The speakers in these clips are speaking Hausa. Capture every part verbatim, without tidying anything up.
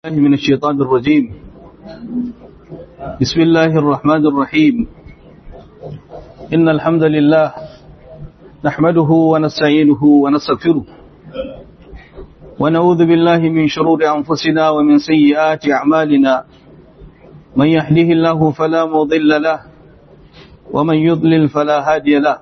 من الشيطان الرجيم. بسم الله الرحمن الرحيم. إن الحمد لله نحمده ونستعينه ونستغفره ونعوذ بالله من شرور أنفسنا ومن سيئات أعمالنا. من يهده الله فلا مضل له ومن يضلل فلا هادي له،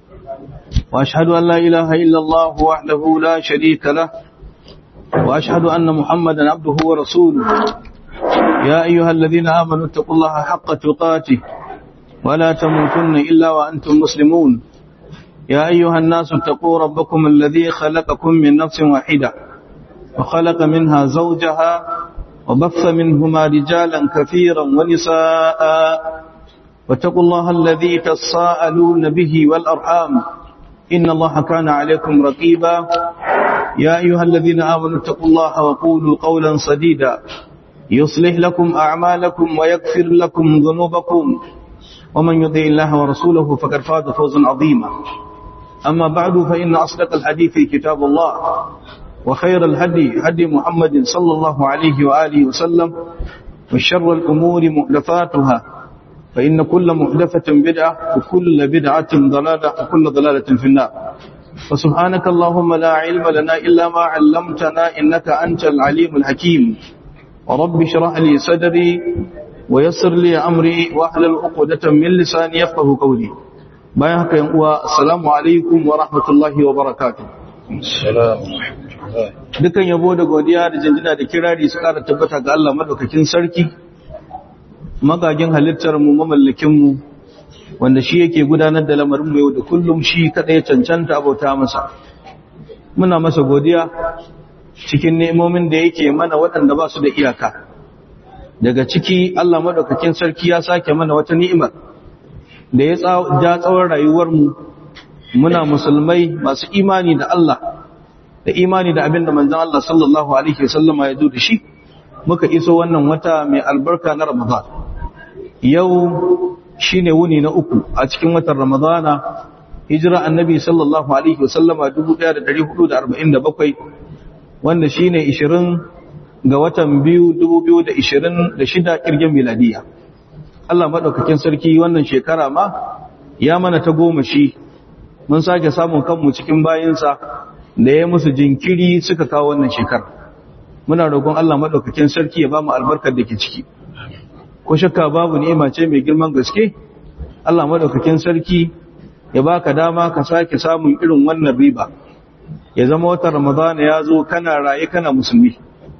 وأشهد أن لا إله إلا الله وحده لا شريك له، وأشهد أن محمدا عبده ورسوله. يا أيها الذين آمنوا اتقوا الله حق تقاته ولا تموتن إلا وأنتم مسلمون. يا أيها الناس اتقوا ربكم الذي خلقكم من نفس واحدة وخلق منها زوجها وبث منهما رجالا كثيرا ونساء، واتقوا الله الذي تساءلون به والأرحام إن الله كان عليكم رقيبا. يا أيها الذين آمنوا اتقوا الله وقولوا قولا سديدا يصلح لكم أعمالكم ويغفر لكم ذنوبكم، ومن يطع الله ورسوله فقد فاز فوزا عظيما. أما بعد، فإن أصدق الحديث كتاب الله، وخير الهدي هدي محمد صلى الله عليه وآله وسلم، وشر الأمور محدثاتها، فإن كل محدثة بدعة وكل بدعة ضلالة وكل ضلالة في النار. وسبحانك اللهم لا علم لنا إلا ما علمتنا إنك أنت العليم الحكيم. ورب اشرح لي صدري ويسر لي أمري واحلل عقدة من لساني يفقهوا قولي. بايعك يا السلام عليكم ورحمة الله وبركاته. السلام. dukan yabo da godiya da jinjina da kirari su ƙara tabbata ga Allah madaukakin sarki, magagin halittar mu, mamallakin mu, wanda shi yake gudanar da lamarin mu yau da kullum, shi kadai cancanta abauta masa. Muna masa godiya cikin ne'imomin da yake mana waɗanda ba su da iyaka. Daga ciki Allah madaukakin sarki ya sake mana wata ni'imar da ya ja tsawon rayuwar mu muna musulmai masu imani da Allah da imani da abin da manzon Allah sallallahu alaihi wasallama ya zo da shi, muka iso wannan wata mai albarka na Ramadan. Yau shine wuni na uku a cikin watan Ramadana, hijira annabi sallallahu alaihi wasallama dubu ɗaya da ɗari hudu da arba'in da bakwai, wanda shine ishirin ga watan biyu dubu biyu da ishirin da shida kirgin miladiya. Allah madaukakin sarki wannan shekara ma ya mana ta goma shi, mun sake samun kanmu cikin bayinsa da ya musu jinkiri suka kawo wannan shekara. Muna roƙon Allah madaukakin sarki ya ba mu albarkar da ke ciki. Ko shakka babu ni'ima ce mai girman gaske. Allah madaukakin sarki ya baka dama ka sake samun irin wannan riba, ya zama watan Ramadana ya zo kana raye kana musulmi.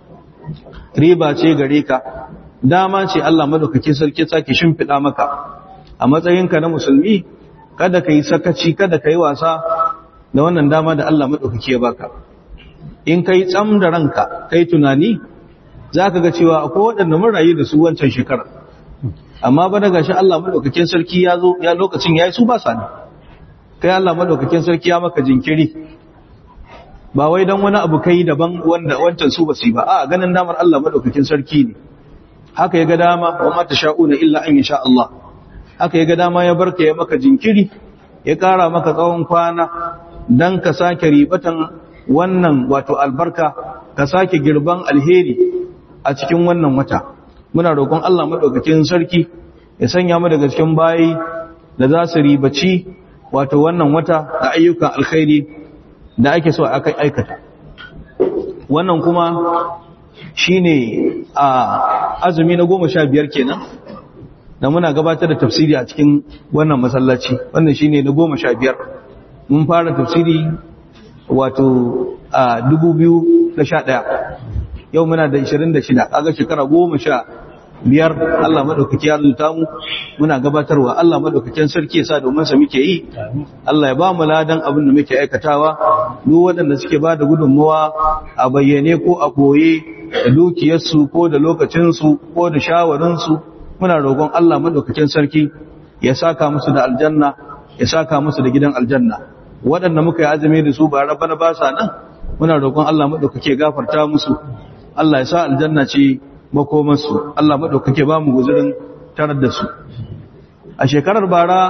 Riba ce gare ka, dama ce Allah madaukakin sarki sake shimfiɗa maka a matsayinka na musulmi. Kada ka yi sakaci, kada ka yi wasa da wannan dama da Allah madaukaki ya baka. In kai tsam da ranka kai tunani, za ka ga cewa akwai waɗanda mun rayu da su wancan shekara, amma ba daga shi Allah madaukakin sarki ya zo ya lokacin yayi su ba sa ne. Kai Allah madaukakin sarki ya maka jinkiri, ba wai dan wani abu kai daban wanda wancan su ba su ba, a ganin damar Allah madaukakin sarki ne. Haka ya ga dama, wa ma tasha'una illa an yasha Allah. Haka ya ga dama ya barka ya maka jinkiri, ya ƙara maka tsawon kwana dan ka sake ribatan wannan wato albarka, ka sake girban alheri a cikin wannan wata. Muna roƙon Allah madaukakin sarki ya sanya mu daga cikin bayi da za su ribaci wato wannan wata da ayyukan alkhairi da ake so a aikata. Wannan kuma shine a azumi na goma sha biyar kenan da muna gabatar da tafsiri a cikin wannan masallaci. Wannan shine na goma sha biyar. Mun fara tafsiri wato a dubu biyu da sha ɗaya, yau muna da ishirin da shida, kaga shekara goma sha biyar Allah maɗaukaki ya zuta mu muna gabatarwa. Allah maɗaukakin sarki ya sa domin sa muke yi. Allah ya ba mu ladan abin da muke aikatawa. Duk waɗanda suke ba da gudunmawa a bayyane ko a koye, da dukiyarsu ko da lokacinsu ko da shawarinsu, muna roƙon Allah maɗaukakin sarki ya saka musu da aljanna, ya saka musu da gidan aljanna. Waɗanda muka yi azumi da su ba rabana ba sa nan, muna roƙon Allah maɗaukake gafarta musu. Allah ya sa aljanna ce makomansu. Allah maɗaukake ba mu guzurin tarar da su. A shekarar bara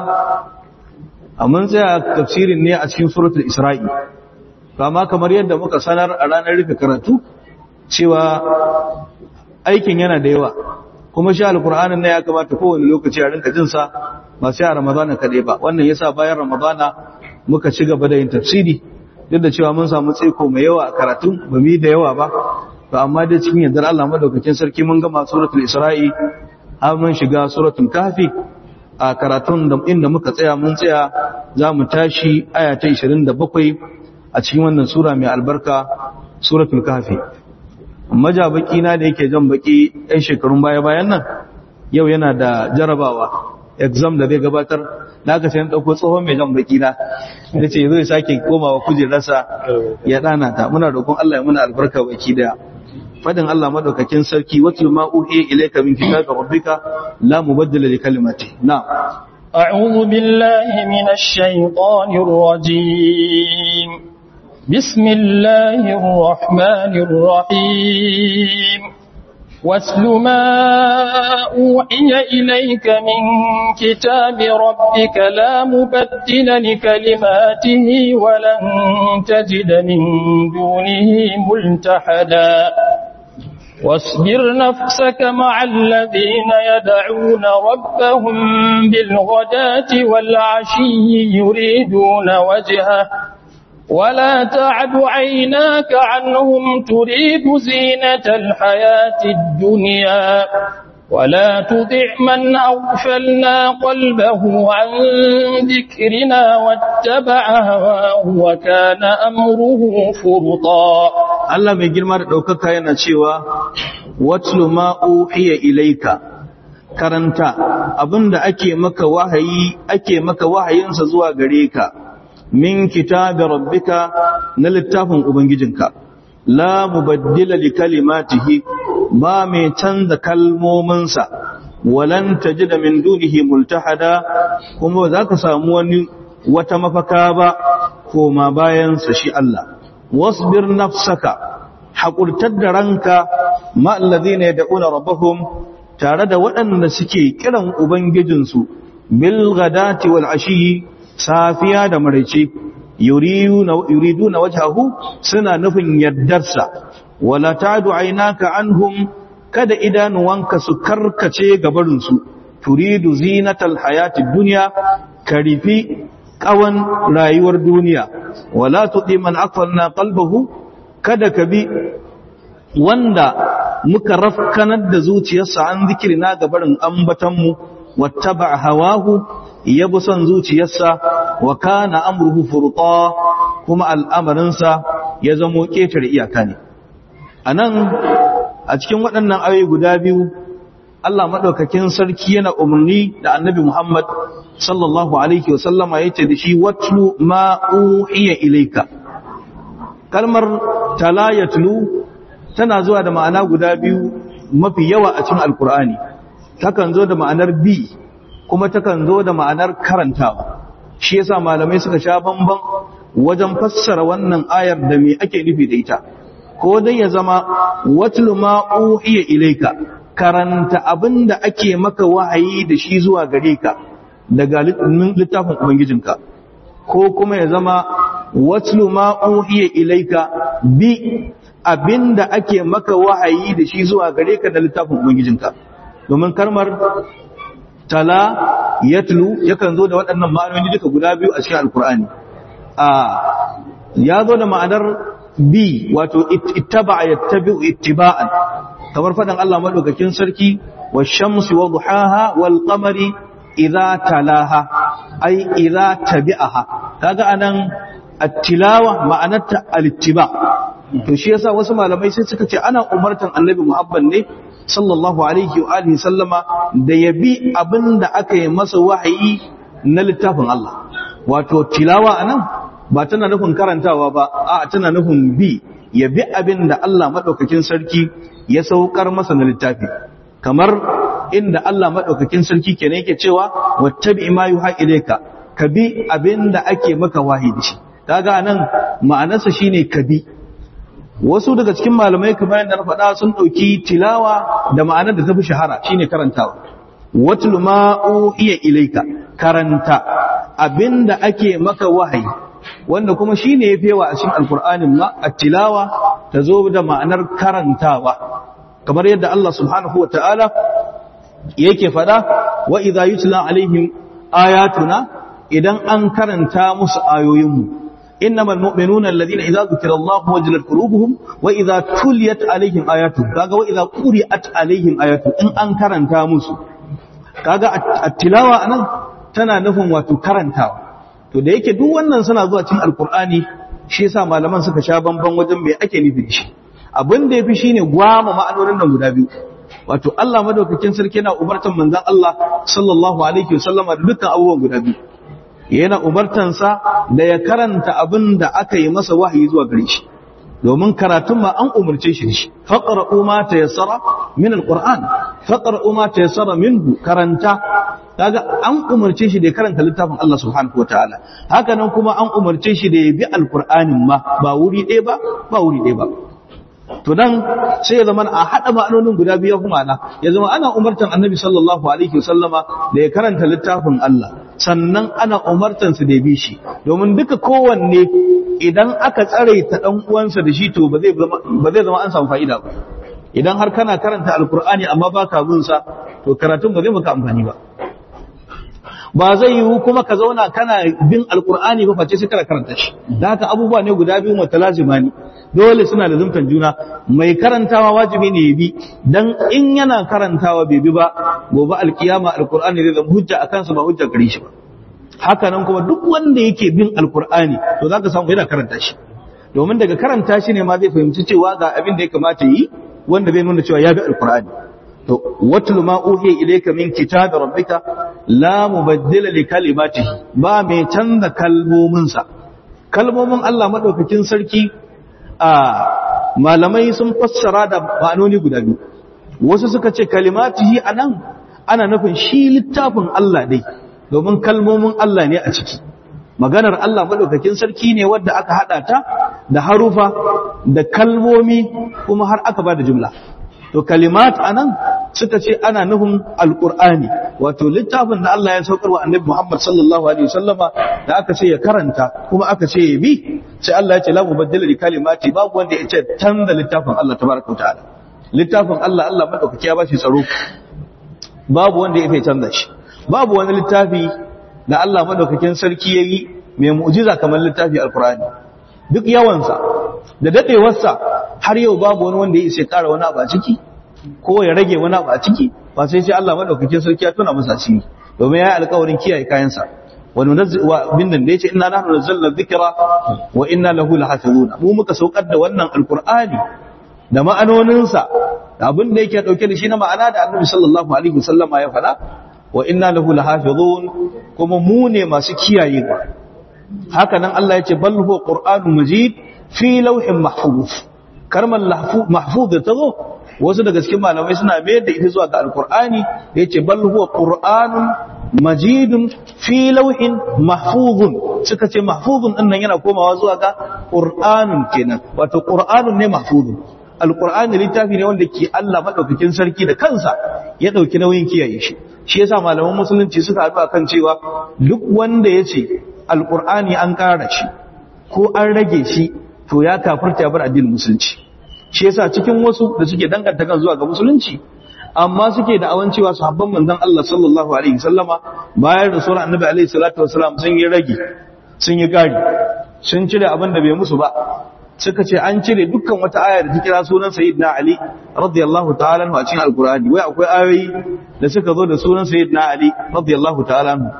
a mun tsaya tafsirin ne a cikin suratul Isra'i, kama kamar yadda muka sanar a ranar rufe karatu cewa aikin yana da yawa, kuma shi alkur'anin na ya kamata kowane lokaci a rinka jinsa ba sai a ramadana kaɗai ba. Wannan yasa bayan ramadana muka ci gaba da yin tafsiri, duk da cewa mun samu tsaiko mai yawa a karatun ba mu yi da yawa ba, to amma dai cikin yardar Allah madaukakin sarki mun gama suratul Isra'i har mun shiga suratul Kahfi. A karatun da inda muka tsaya mun tsaya za mu tashi aya ta ishirin da bakwai a cikin wannan sura mai albarka, suratul Kahfi. Maja baki na da yake jan baki ɗan shekarun baya bayan nan, yau yana da jarabawa exam da zai gabatar, da aka sai ɗauko tsohon mai jan baki na da ce zai sake komawa kujerarsa ya ɗana ta. Muna roƙon Allah ya muna albarka baki daya. Fadin Allah madaukakin sarki, watlu ma uhiya ilayka min kitabi rabbika la mubaddila li kalimati. Na'am. A'udhu billahi minash shaitanir rajim. Bismillahir rahmanir rahim. واتل ما أوحي إليك من كتاب ربك لا مبدل لكلماته ولن تجد من دونه ملتحدا واصبر نفسك مع الذين يدعون ربهم بالغداة والعشي يريدون وجهه ولا تعد عيناك عنهم تريد زينة الحياة الدنيا ولا تطع من أغفلنا قلبه عن ذكرنا واتبع هواه وكان أمره فرطا. Allah mai girma da ɗaukaka yana cewa watlu ma uhiya ilaika, karanta abinda ake maka wahayi ake maka wahayinsa zuwa gare ka, min kitabi rabbika, na littafin ubangijinka, la mubaddila li kalimatihi, ba mai canza kalmominsa, walan tajida min dunihi multahada, kuma za ka samu wani wata mafaka ba koma bayansa shi Allah. Wasbir nafsaka, haƙurtar da ranka, ma alladhina yad'una rabbahum, tare da waɗanda suke kiran ubangijinsu, bil ghadati wal ashiyi, safiya da maraice, yuriduna wajhahu, suna nufin yardarsa. Wala ta'du aynaka anhum, kada idanuwanka su karkace gabarinsu, turidu zinatal hayatid dunya, karifi kawan rayuwar duniya. Wala tudi man aqfalna qalbahu, kada ka bi wanda muka rafkanar da zuciyarsa an zikirina gabarin ambatanmu, wattaba hawahu, ya bi son zuciyarsa, wa kana amruhu furta, kuma al'amarinsa ya zamo ƙetare iyaka ne. A nan, a cikin waɗannan ayoyi guda biyu, Allah maɗaukakin sarki yana umarni da annabi Muhammad sallallahu Alaihi wasallama ya ce da shi, watlu ma'uhiya ilaika. Kalmar tala ya tulu tana zuwa da ma'ana guda biyu mafi yawa a cikin Alƙur'ani. Takan zo da ma'anar bi, kuma takan zo da ma'anar karantawa. Shi yasa malamai suka sha bamban wajen fassara wannan ayar da me ake nufi da ita. Ko dai ya zama watlu ma uhiya ilayka, karanta abinda ake maka wahayi da shi zuwa gare ka daga littafin ubangijinka, ko kuma ya zama watlu ma uhiya ilayka, bi abinda ake maka wahayi da shi zuwa gare ka da littafin ubangijinka. Domin kalmar tala yatlu yakan zo da waɗannan ma'anoni duka guda biyu a cikin alkur'ani. A ya zo da ma'anar bi, wato ittaba yattabi'u ittiba'an, kamar faɗin Allah madaukakin sarki, wash-shamsi wa duhaha wal qamari idza talaha, ai idza tabi'aha. Kaga anan at-tilawa ma'anarta al-ittiba. To shi yasa wasu malamai sai suka ce ana umartan annabi Muhammad ne sallallahu alaihi wa alihi sallama da yabi abinda aka yi masa wahayi na littafin Allah. Wato tilawa anan ba tana nufin karantawa ba, a tana nufin bi, yabi abinda Allah madaukakin sarki ya saukar masa na littafi. Kamar inda Allah madaukakin sarki kenan yake cewa wattabi ma yuha ilayka, ka bi abinda ake maka wahayi da shi. Kaga anan ma'anarsa shine ka bi. Wasu daga cikin malamai kamar yadda na faɗa sun ɗauki tilawa da ma'anar da ta fi shahara shine karantawa. Watlu ma uhiya ilayka, karanta abinda ake maka wahayi, wanda kuma shine yafi yawa a cikin alqur'anin ma at-tilawa ta zo da ma'anar karantawa. kamar yadda Allah subhanahu wata'ala yake fada wa idza yutla alaihim ayatuna idan an karanta musu ayoyinmu innamal mu'minuna alladhina idza dhukira Allahu wajilat qulubuhum wa idza tuliyat alaihim ayatu kaga wa idza quri'at alaihim ayatu in an karanta musu kaga at-tilawa anan tana nufin wato karantawa to da yake duk wannan suna zuwa cikin alqur'ani shi yasa malaman suka sha bamban wajen me ake nufi da shi abin da yafi shine gwama ma'anonin nan guda biyu wato Allah madaukakin sarki yana umartan manzon Allah sallallahu alaihi wasallama da dukkan abubuwan guda biyu yana umartan sa da ya karanta abin da aka yi masa wahayi zuwa gare shi domin karatun ma an umarce shi shi faqra'u ma tayassara min alquran faqra'u ma tayassara minhu karanta kaga an umarce shi da ya karanta littafin Allah subhanahu wataala haka nan kuma an umarce shi da ya bi alqur'anin ma ba wuri ɗaya ba ba wuri ɗaya ba to dan sai ya zama a hada ma'anonin guda biyu kuma ana ya zama ana umartan annabi sallallahu alaihi wasallama da ya karanta littafin Allah sannan ana umartan su da ya bi shi domin duka kowanne idan aka tsare ta dan uwansa da shi to ba zai ba zai zama an samu fa'ida ba idan har kana karanta alqur'ani amma baka bin sa to karatun ba zai maka amfani ba ba zai yiwu kuma ka zauna kana bin alkur'ani ba face sai kana karanta shi da haka abubuwa ne guda biyu mutalazima ne dole suna da zumtan juna mai karantawa wajibi ne ya bi dan in yana karantawa bai bi ba gobe alkiyama alkur'ani zai zama hujja akan sa ba hujja gare shi ba haka nan kuma duk wanda yake bin alkur'ani to zaka samu yana karanta shi domin daga karanta shi ne ma zai fahimci cewa ga abin da ya kamata yi wanda zai nuna cewa ya bi alkur'ani to watlu ma uhiya ilayka min kitabi rabbika la mubaddila li kalimatihi ba mai canza kalmominsa kalmomin Allah madaukakin sarki a malamai sun fassara da ma'anoni guda biyu wasu suka ce kalimatihi anan ana nufin shi littafin Allah dai domin kalmomin Allah ne a ciki maganar Allah madaukakin sarki ne wanda aka hada ta da harufa da kalmomi kuma har aka bada jumla to kalimat anan suka ce ana nufin alqur'ani wato littafin da Allah ya saukar wa annabi Muhammad sallallahu alaihi wasallama da aka ce ya karanta kuma aka ce ya bi sai Allah ya ce la mubaddila li kalimati babu wanda ya ce canza littafin Allah tabaraka ta'ala littafin Allah Allah madaukaki ya bashi tsaro babu wanda ya canza shi babu wani littafi da Allah madaukakin sarki yayi mai mu'jiza kamar littafi alqur'ani duk yawansa da dadewarsa har yau babu wani wanda ya isa ƙara wani abu a ciki ko ya rage wani abu a ciki ba sai sai Allah madaukakin sarki ya tuna masa asiri domin yayi alƙawarin kiyaye kayansa wa nunzil wa bin nan da yace inna nahnu nazzalna dhikra wa inna lahu lahafizun mu muka saukar da wannan alqur'ani da ma'anoninsa da abin da yake dauke da shi na ma'ana da Annabi sallallahu alaihi wasallama ya faɗa wa inna lahu lahafizun kuma mu ne masu kiyayewa haka nan Allah yace bal huwa qur'anun majid fi lawhin mahfuz karman mahfuz ta zo wasu daga cikin malamai suna mayar da ita zuwa ga alqur'ani da yace bal huwa qur'anun majidun fi lawhin mahfuzun suka ce mahfuzun din nan yana komawa zuwa ga qur'anun kenan wato qur'anun ne mahfuzun alqur'ani littafi ne wanda ke Allah madaukakin sarki da kansa ya dauki nauyin kiyaye shi shi yasa malaman musulunci suka haɗu akan cewa duk wanda yace alqur'ani an ƙara shi ko an rage shi to ya kafirta ya bar addinin musulunci shi yasa cikin wasu da suke danganta kan zuwa ga musulunci amma suke da awan cewa sahabban manzon Allah sallallahu alaihi wasallama bayan rasul annabi alaihi salatu wasallam sun yi rage sun yi gari sun cire abin da bai musu ba suka ce an cire dukkan wata aya da ta kira sunan sayyidina ali radiyallahu ta'ala anhu a cikin alqur'ani wai akwai ayoyi da suka zo da sunan sayyidina ali radiyallahu ta'ala anhu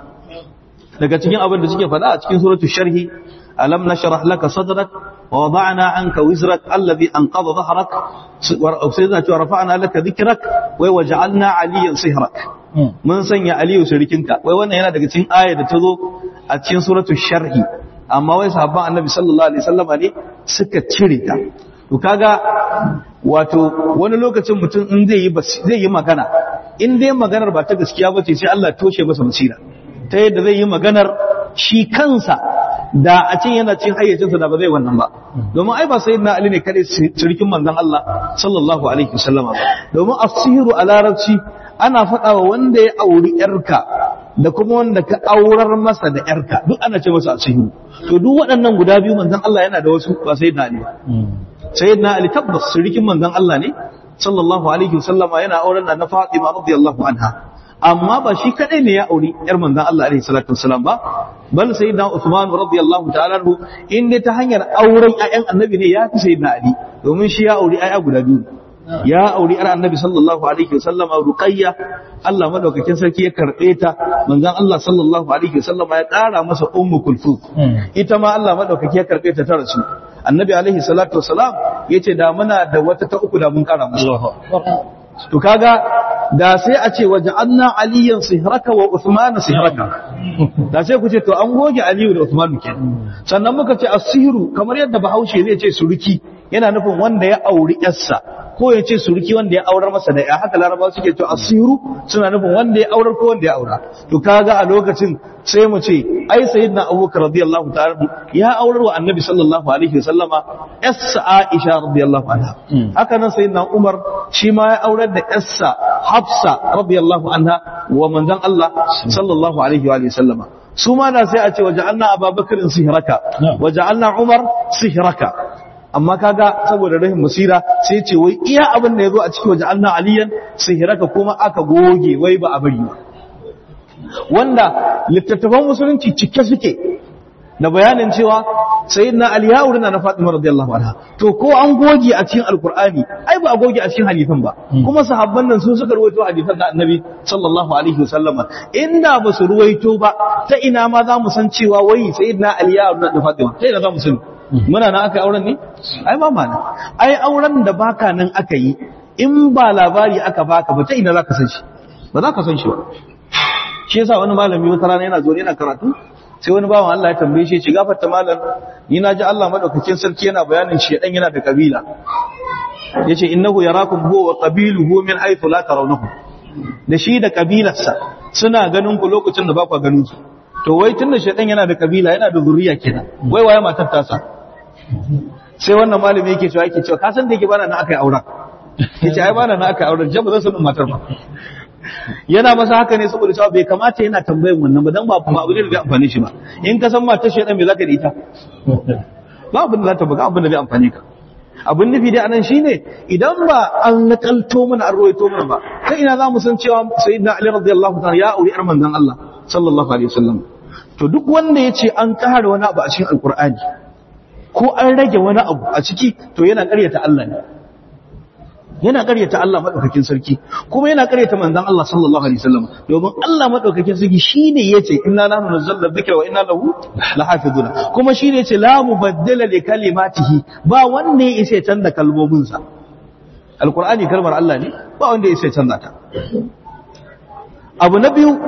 daga cikin abin da suke faɗa a cikin suratul sharhi alam nashrah laka sadrak wa wada'na anka wizrak alladhi anqadha dhahrak wa sayyidina wa rafa'na laka dhikrak wa waja'alna aliyan sihrak mun sanya aliyu sirikinka wai wannan yana daga cikin aya da ta zo a cikin suratul sharhi amma wai sahabban annabi sallallahu alaihi wasallam ne suka cire ta to kaga wato wani lokacin mutum in zai yi zai yi magana in dai maganar ba ta gaskiya bace sai Allah toshe masa basira ta yadda zai yi maganar shi kansa da a ce yana cin hayyacinsa da ba zai wannan ba domin ai ba sayyidina Ali ne kadai sirkin manzon Allah sallallahu alaihi wasallam ba domin as-sihru a larabci ana faɗa wa wanda ya auri yarka da kuma wanda ka aurar masa da yarka duk ana ce masa as-sihru to duk waɗannan guda biyu manzon Allah yana da wasu ba sayyidina Ali sayyidina Ali tabbas sirkin manzon Allah ne sallallahu alaihi wasallama yana auren da na Fatima radiyallahu anha, amma ba shi kadai ne ya auri yar manzon Allah alaihi salatu wasallam ba, bal sayyidina Uthman radiyallahu ta'ala anhu inda ta hanyar auren ƴaƴan annabi ne ya fi sayyidina Ali, domin shi ya auri ƴaƴa guda biyu, ya auri yar annabi sallallahu alaihi wasallama Ruqayya, Allah madaukakin sarki ya karbe ta, manzon Allah sallallahu alaihi wasallama ya ƙara masa Ummu Kulthum, ita ma Allah madaukaki ya karbe ta ta rasu. Annabi alaihi salatu wasalam yace da muna da wata ta uku da mun kara masa. To kaga da sai a ce waja'alna aliyan sihraka wa Uthman sihraka, da sai ku ce to an goge Aliyu da Uthman kenan. Sannan muka ce as-sihru kamar yadda Bahaushe zai ce suruki, yana nufin wanda ya auri yarsa, ko ya ce suruki wanda ya aurar masa da ya, haka Larabawa suke to as-sihru suna nufin wanda ya aurar ko wanda ya aura. To kaga a lokacin sai mu ce ai sayyidina Abubakar radiyallahu ta'ala ya aurar wa Annabi sallallahu alaihi wasallama yarsa Aisha radiyallahu anha, haka nan sayyidina Umar shi ma ya aurar da yarsa Hafsa radiyallahu anha wa manzon Allah sallallahu alaihi wa sallama. Su ma da sai a ce waja'alna Abubakar sihraka waja'alna Umar sihraka, amma kaga saboda rahin musira sai ce wai iya abin da yazo a cikin waja'alna Aliyan sihraka kuma aka goge wai ba a bari ba, wanda littattafan musulunci cike suke da bayanin cewa sayyidina Ali ya aure na Fatima radiyallahu anha. To ko an goge a cikin alkur'ani ai ba a goge a cikin hadisan ba, kuma sahabban nan su suka ruwaito hadisan da Annabi sallallahu alaihi wasallam. Inda ba su ruwaito ba ta ina ma za mu san cewa wai sayyidina Ali ya aure na Fatima, sai da za mu sani muna nan aka auren ne? Ai ba ma nan, ai auren da baka nan aka yi, in ba labari aka baka ba ta ina za ka san shi, ba za ka san shi ba. Shi yasa wani malami wata rana yana zo yana karatu, sai wani bawan Allah ya tambaye shi, ce gafarta malam, ni na ji Allah madaukakin sarki yana bayanin shi dan yana da kabila, yace innahu yarakum huwa wa qabiluhu min haythu la tarawnahu, da shi da kabilarsa suna ganin ku lokacin da ba ku ganin su. To wai tunda shedan yana da kabila, yana da zuriya kenan, wai waye matar tasa? Sai wannan malami yake cewa yake cewa ka san da yake bana na akai auren, yace ai bana na akai auren, jaba zan sanin matar ba. Yana masa haka ne saboda cewa bai kamata yana tambayin wannan ba, dan ba ba abu ne da bai amfane shi ba. In ka san matar shedan me zaka da ita? Ba abin da za ta buga, abin da bai amfane ka. Abin nufi dai anan shine idan ba an nakalto mana an rawaito mana ba, sai ina za mu san cewa sayyidina Ali radiyallahu ta'ala ya auri yar manzon Allah sallallahu alaihi wasallam. To duk wanda yace an kare wani abu a cikin alqur'ani ko an rage wani abu a ciki, to yana ƙaryata Allah ne, yana ƙaryata Allah madaukakin sarki, kuma yana ƙaryata manzon Allah sallallahu alaihi wasallam, domin Allah madaukakin sarki shine yace inna nahnu nazzalna dhikra wa inna lahu lahafizuna, kuma shine yace la mubaddala li kalimatihi, ba wanda ya isa canza kalmomin sa. Alqur'ani kalmar Allah ne, ba wanda ya isa canza ta. Abu na biyu,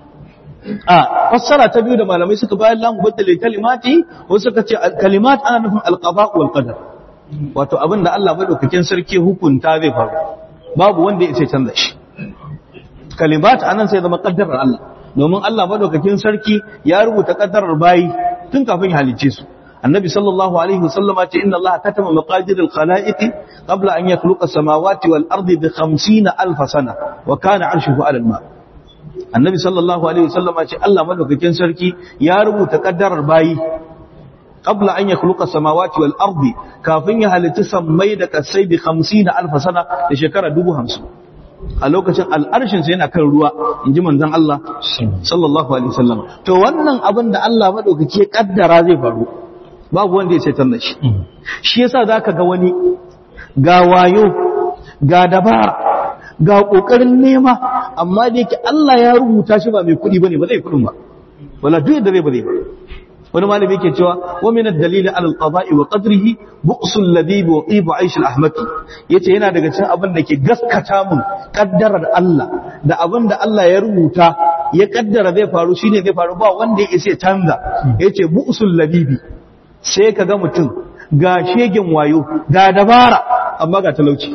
a fassara ta biyu da malamai suka bayan la mubaddala li kalimatihi, wasu suka ce kalimat ana nufin alqada wal qadar, wato abin da Allah madaukakin sarki hukunta zai faru, babu wanda ya sai canza shi. Kalimat anan sai zama kaddarar Allah, domin Allah madaukakin sarki ya rubuta kaddarar bayi tun kafin ya halicce su. Annabi sallallahu alaihi wasallama ce inna Allah katama maqadir al-khalaiq qabla an yakhluqa as-samawati wal ardi bi khamsina alf sana wa kana 'arshuhu 'ala al-ma. Annabi sallallahu alaihi wasallama ce Allah madaukakin sarki ya rubuta kaddarar bayi qabla an yakhluqa samawati wal ardi, kafin ya halitta sammai da kasai bi khamsina alf sana, da shekara dubu hamsin. A lokacin al'arshin sa yana kan ruwa, inji manzon Allah sallallahu alaihi wasallam. To wannan abin da Allah madaukaki ya kaddara zai faru, babu wanda ya sai tanna shi. Shi yasa zaka ga wani ga wayo, ga dabara, ga kokarin nema, amma da yake Allah ya rubuta shi ba mai kudi bane, ba zai kudin ba, wala duk da zai bare ba. Wani malami yake cewa wa min ad-dalil ala al-qada'i wa qadrihi bu'sul ladib wa qib 'aysh al-ahmaqi, yace yana daga cikin abin da ke gaskata mun kaddarar Allah, da abin da Allah ya rubuta ya kaddara zai faru shine zai faru, ba wanda ya isa canza. Yace bu'sul ladib, sai kaga mutum ga shegen wayo, ga dabara, amma ga talauci.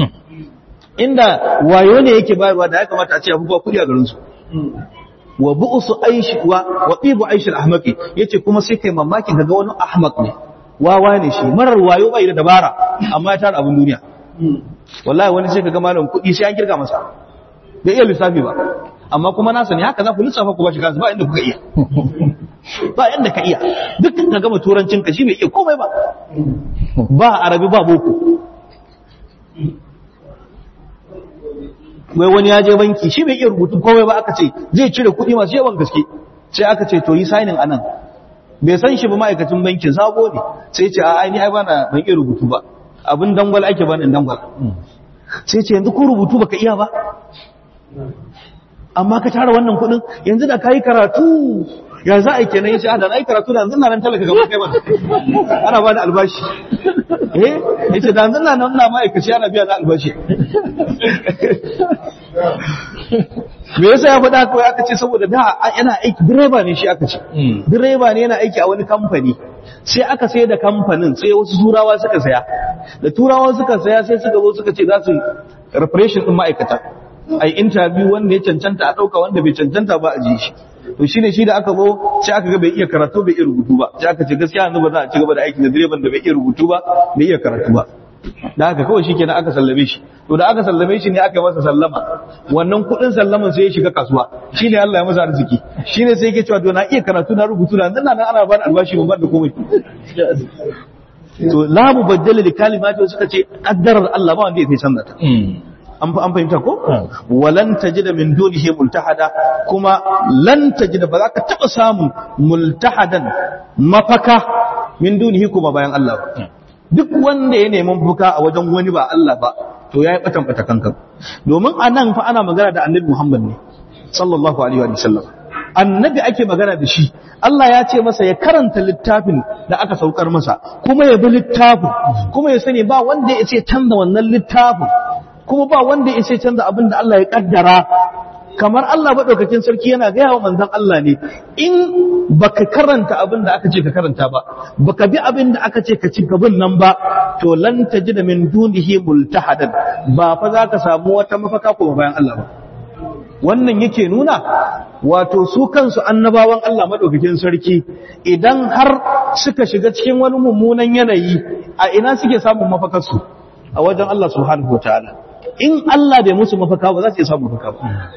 Inda wayo ne yake bayarwa da ya kamata a ce abubuwa kudi a garin su. Wa bu'su aishi wa wa tibu aishi al-ahmaqi, yace kuma sai kai mamaki kaga wani ahmaq ne, wawa ne shi, marar wayo bai da dabara, amma ya tara abun duniya. Wallahi wani sai kaga malam kudi sai an kirga masa, bai iya lissafi ba, amma kuma na sani haka za ku lissafa ku ba shi kansu, ba inda kuka iya, ba inda ka iya, duk ka gama turancin ka shi bai iya komai ba, ba arabi ba boko. wai wani ya je banki shi bai iya rubutu komai ba, aka ce zai cire kuɗi masu yawan gaske, sai aka ce to yi signing anan, bai san shi ba ma'aikacin bankin sabo ne, sai ce a ni ai bana ban iya rubutu ba, abin dangwal ake bani dangwal. Sai ce yanzu ko rubutu baka iya ba, amma ka tara wannan kuɗin, yanzu da kayi karatu ya za a yi kenan. Yace a da na yi karatu da yanzu na nan talaka gaba kai mana ana ba da albashi. Eh yace da yanzu na nan na ma'aikaci ana biya na albashi. Me yasa ya faɗa kawai? Aka ce saboda da yana aiki, direba ne shi, aka ce direba ne yana aiki a wani kamfani, sai aka sayar da kamfanin, sai wasu turawa suka saya, da turawa suka saya sai suka zo suka ce za su reparation din ma'aikata, ai interview wanda ya cancanta a ɗauka, wanda bai cancanta ba a ji shi. To shine shi da aka zo sai aka ga bai iya karatu bai iya rubutu ba, sai aka ce gaskiya yanzu ba za a ci gaba da aiki da direban da bai iya rubutu ba bai iya karatu ba. Da haka kawai shi kenan aka sallame shi. To da aka sallame shi ne aka yi masa sallama, wannan kudin sallaman sai ya shiga kasuwa, shi ne Allah ya masa arziki. Shi ne sai yake cewa to na iya karatu na rubutu na nan nan ana bani albashi ban da komai. To la mubaddala li kalimati, suka ce kaddarar Allah ba wanda ya sai canza ta. An fahimta ko? Walan tajida min dunihi multahada, kuma lan tajida ba za ka taba samun multahadan mafaka min dunihi kuma bayan Allah ba. Duk wanda ya nemi mafaka a wajen wani ba Allah ba, to yayi batan bata kankan. Domin anan fa ana magana da Annabi Muhammad ne sallallahu alaihi wa sallam. Annabi ake magana da shi. Allah ya ce masa ya karanta littafin da aka saukar masa, kuma ya bi littafin, kuma ya sani ba wanda ya ce canza wannan littafin, kuma ba wanda ya ce canza abin da Allah ya kaddara. Kamar Allah maɗaukakin sarki yana gaya wa manzon Allah ne, in baka karanta abin da aka ce ka karanta ba, baka bi abin da aka ce ka ci gaban nan ba, to lan tajida min dunihi multahadan, ba fa za ka samu wata mafaka kuma bayan Allah ba. Wannan yake nuna wato su kansu annabawan Allah maɗaukakin sarki idan har suka shiga cikin wani mummunan yanayi, a ina suke samun mafakarsu? A wajen Allah subhanahu wataala. In Allah bai musu mafaka ba, za su iya samun mafaka ba.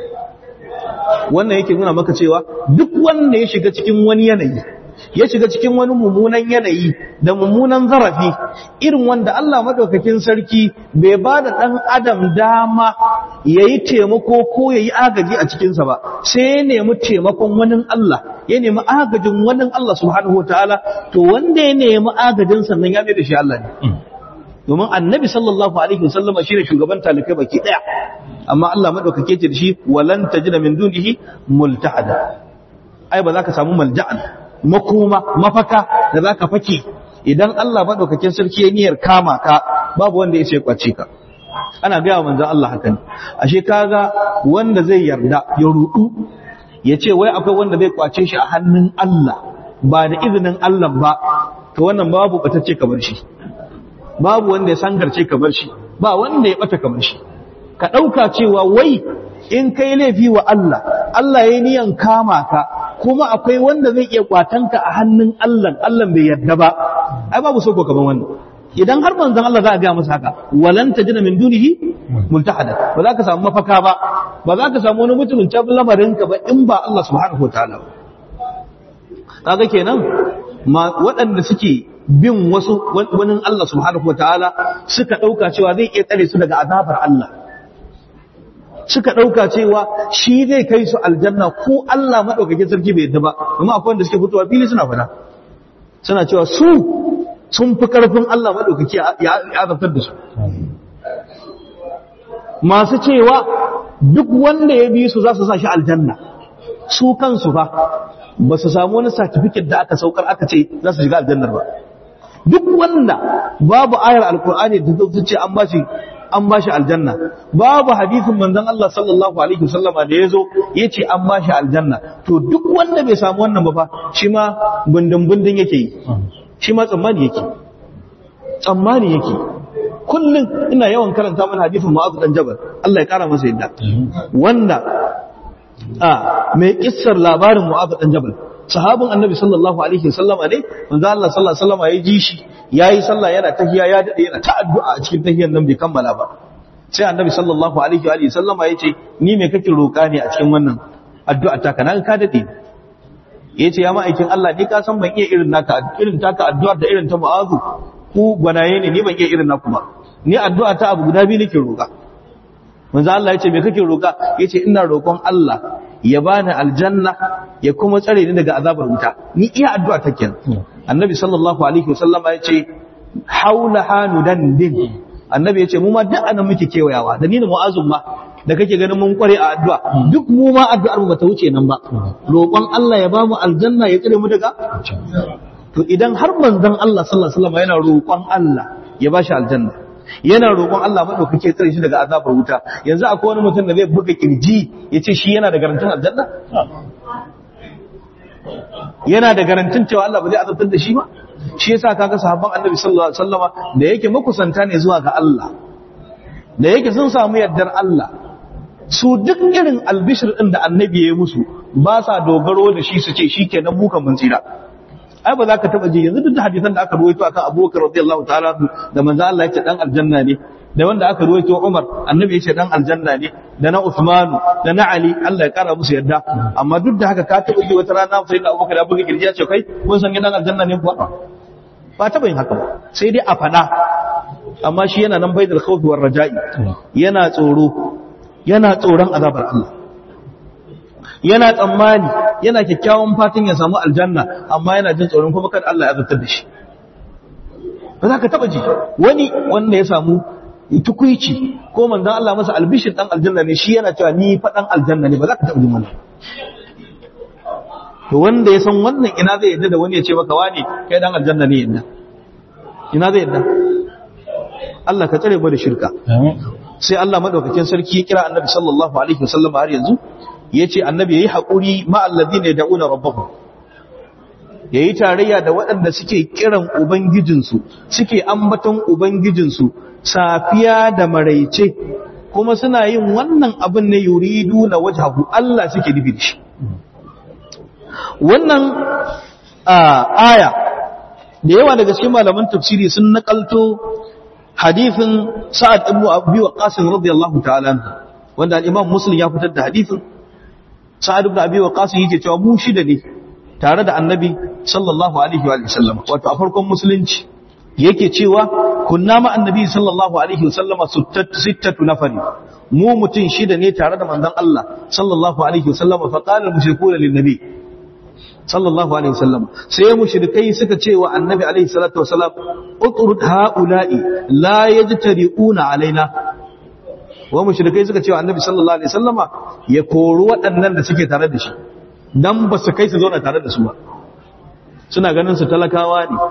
Wannan yake nuna maka cewa duk wanda ya shiga cikin wani yanayi, ya shiga cikin wani mummunan yanayi da mummunan zarafi irin wanda Allah madaukakin sarki bai ba da ɗan adam dama ya yi taimako ko ya yi agaji a cikinsa ba, sai ya nemi taimakon wani Allah, ya nemi agajin wani Allah subhanahu wa ta'ala, to wanda ya nemi agajin sannan ya mai da shi Allah ne. Domin annabi sallallahu alaihi wasallama shine shugaban talikai baki daya, amma Allah madaukake ce da shi walan tajida min dunihi multahada. Ai ba za ka samu malja'an makoma mafaka da za ka fake idan Allah madaukakin sarki ya niyyar kama ka, babu wanda ya ce kwace ka. Ana gaya wa manzon Allah hakan. Ashe kaga wanda zai yarda ya rudu ya ce wai akwai wanda zai kwace shi a hannun Allah ba da izinin Allah ba, to wannan babu batacce kamar shi. Babu wanda ya sangarce kamar shi, ba wanda ya bata kamar shi. Ka ɗauka cewa wai in kai laifi wa Allah, Allah ya yi niyan kama ka, kuma akwai wanda zai iya kwatanka a hannun Allah, Allah bai yarda ba, ai babu soko kamar wannan. Idan har manzon Allah za a gaya masa haka, walan tajida min dunihi multahada, ba za ka samu mafaka ba, ba za ka samu wani mutumin can lamarinka ba in ba Allah subhanahu wa ta'ala ba. Kaga kenan waɗanda suke bin wasu wani Allah subhanahu wataala suka ɗauka cewa zai iya tsare su daga azabar Allah, suka ɗauka cewa shi zai kai su aljanna ko Allah maɗaukakin sarki bai yadda ba. Amma akwai wanda suke fitowa fili suna fada, suna cewa su sun fi ƙarfin Allah maɗaukaki ya azabtar da su. Masu cewa duk wanda ya bi su za su sa shi aljanna, su kansu ba ba su samu wani certificate da aka saukar aka ce za su shiga aljannar ba. Duk wanda babu ayar alkur'ani da ta ce an bashi an bashi aljanna, babu hadisin manzon Allah sallallahu alaihi wasallama da yazo yace an bashi aljanna, to duk wanda bai samu wannan ba fa shi ma bundun bundun yake yi, shi ma tsammani yake tsammani yake kullun ina yawan karanta mana hadisin Mu'adh dan Jabal, Allah ya kara masa yadda, wanda a mai kissar labarin Mu'adh dan Jabal, sahabin annabi sallallahu alaihi wasallama ne, manzo Allah sallallahu alaihi wasallama ya ji shi yayi sallah yana tahiyya ya dade yana ta addu'a a cikin tahiyyar nan bai kammala ba. Sai annabi sallallahu alaihi wa sallama yace ni me kake roka ne a cikin wannan addu'a ta kana ka dade? Yace ya ma'aikin Allah ni ka san ban iya irin naka irin taka addu'a da irin ta Mu'adh, ku gwanaye ne, ni ban iya irin naku ba, ni addu'a ta abu guda biyu nake roka. manzo Allah yace me kake roka yace ina roƙon Allah ya bani aljanna ya kuma tsare ni daga azabar wuta. Ni iya addu'a take. Annabi sallallahu alaihi wasallama yace haula hanudan din. Annabi yace mu ma duk anan muke kewayawa da ni da Mu'azum ma da kake ganin mun kware a addu'a duk mu ma addu'ar mu bata wuce nan ba. Roƙon Allah ya bamu aljanna ya tsare mu daga. To idan har manzon Allah sallallahu alaihi wasallama yana roƙon Allah ya bashi aljanna, yana roƙon Allah maɗaukake tsare shi daga azabar wuta, yanzu akwai wani mutum da zai buga kirji ya ce shi yana da garantin aljanna? Yana da garantin cewa Allah ba zai azabtar da shi ba? Shi yasa kaga sahabban Annabi sallallahu alaihi wasallama da yake makusanta ne zuwa ga Allah, da yake sun samu yardar Allah, su duk irin albishir din da Annabi ya yi musu ba sa dogaro da shi su ce shikenan mu kan mun tsira. Ai ba za ka taba ji yanzu duk da hadisan da aka ruwaito akan Abubakar radiyallahu ta'ala da manzo Allah ya ce dan aljanna ne, da wanda aka ruwaito Umar Annabi ya ce dan aljanna ne, da na Uthman da na Ali Allah ya kara musu yarda, amma duk da haka ka taba ji wata rana sai da Abubakar ya buga kirji ya ce kai kun san dan aljanna ne kuwa ba taba yin haka ba, sai dai a fada. Amma shi yana nan baidal khawf war raja'i, yana tsoro, yana tsoron azabar Allah, yana tsammani, yana kyakkyawan fatan ya samu aljanna, amma yana jin tsoron kuma kada Allah ya azabtar da shi. Ba za ka taba ji wani wanda ya samu tukuici ko manzon Allah masa albishir dan aljanna ne, shi yana cewa ni fa dan aljanna ne, ba za ka taba ji wannan. To wanda ya san wannan ina zai yadda da wani ya ce maka wani kai dan aljanna ne yadda? Ina zai yadda? Allah ka tsare mu da shirka. Sai Allah madaukakin sarki ya kira Annabi sallallahu alaihi wasallam har yanzu yace Annabi yayi hakuri ma alladhina yad'una rabbahum, yayi tarayya da waɗanda suke kiran ubangijinsu, suke ambaton ubangijinsu safiya da maraice, kuma suna yin wannan abin ne yuridu na wajhahu, Allah suke nufi da shi. Wannan aya da yawa daga cikin malaman tafsiri sun nakalto hadithin Sa'ad ibn Abi Waqqas radiyallahu ta'ala anhu, wanda al-Imam Muslim ya fitar da hadithin. Sa'ad ibn Abi Waqqas yake cewa mu shida ne tare da Annabi sallallahu alaihi wa sallam, wato a farkon musulunci yake cewa kunna ma Annabi sallallahu alaihi wa sallama sittatu nafari, mu mutum shida ne tare da manzon Allah sallallahu alaihi wa sallama. Fa qala al-mushrikuna lin-nabi sallallahu alaihi wa sallam, sai mushrikai suka ce wa Annabi alaihi salatu wa salam utrud haula'i la yajtari'una alaina. Wa mushrikai suka ce wa Annabi sallallahu alaihi wasallama ya kori waɗannan da suke tare da shi, dan ba su kai su zauna tare da su ba, suna ganin su talakawa ne,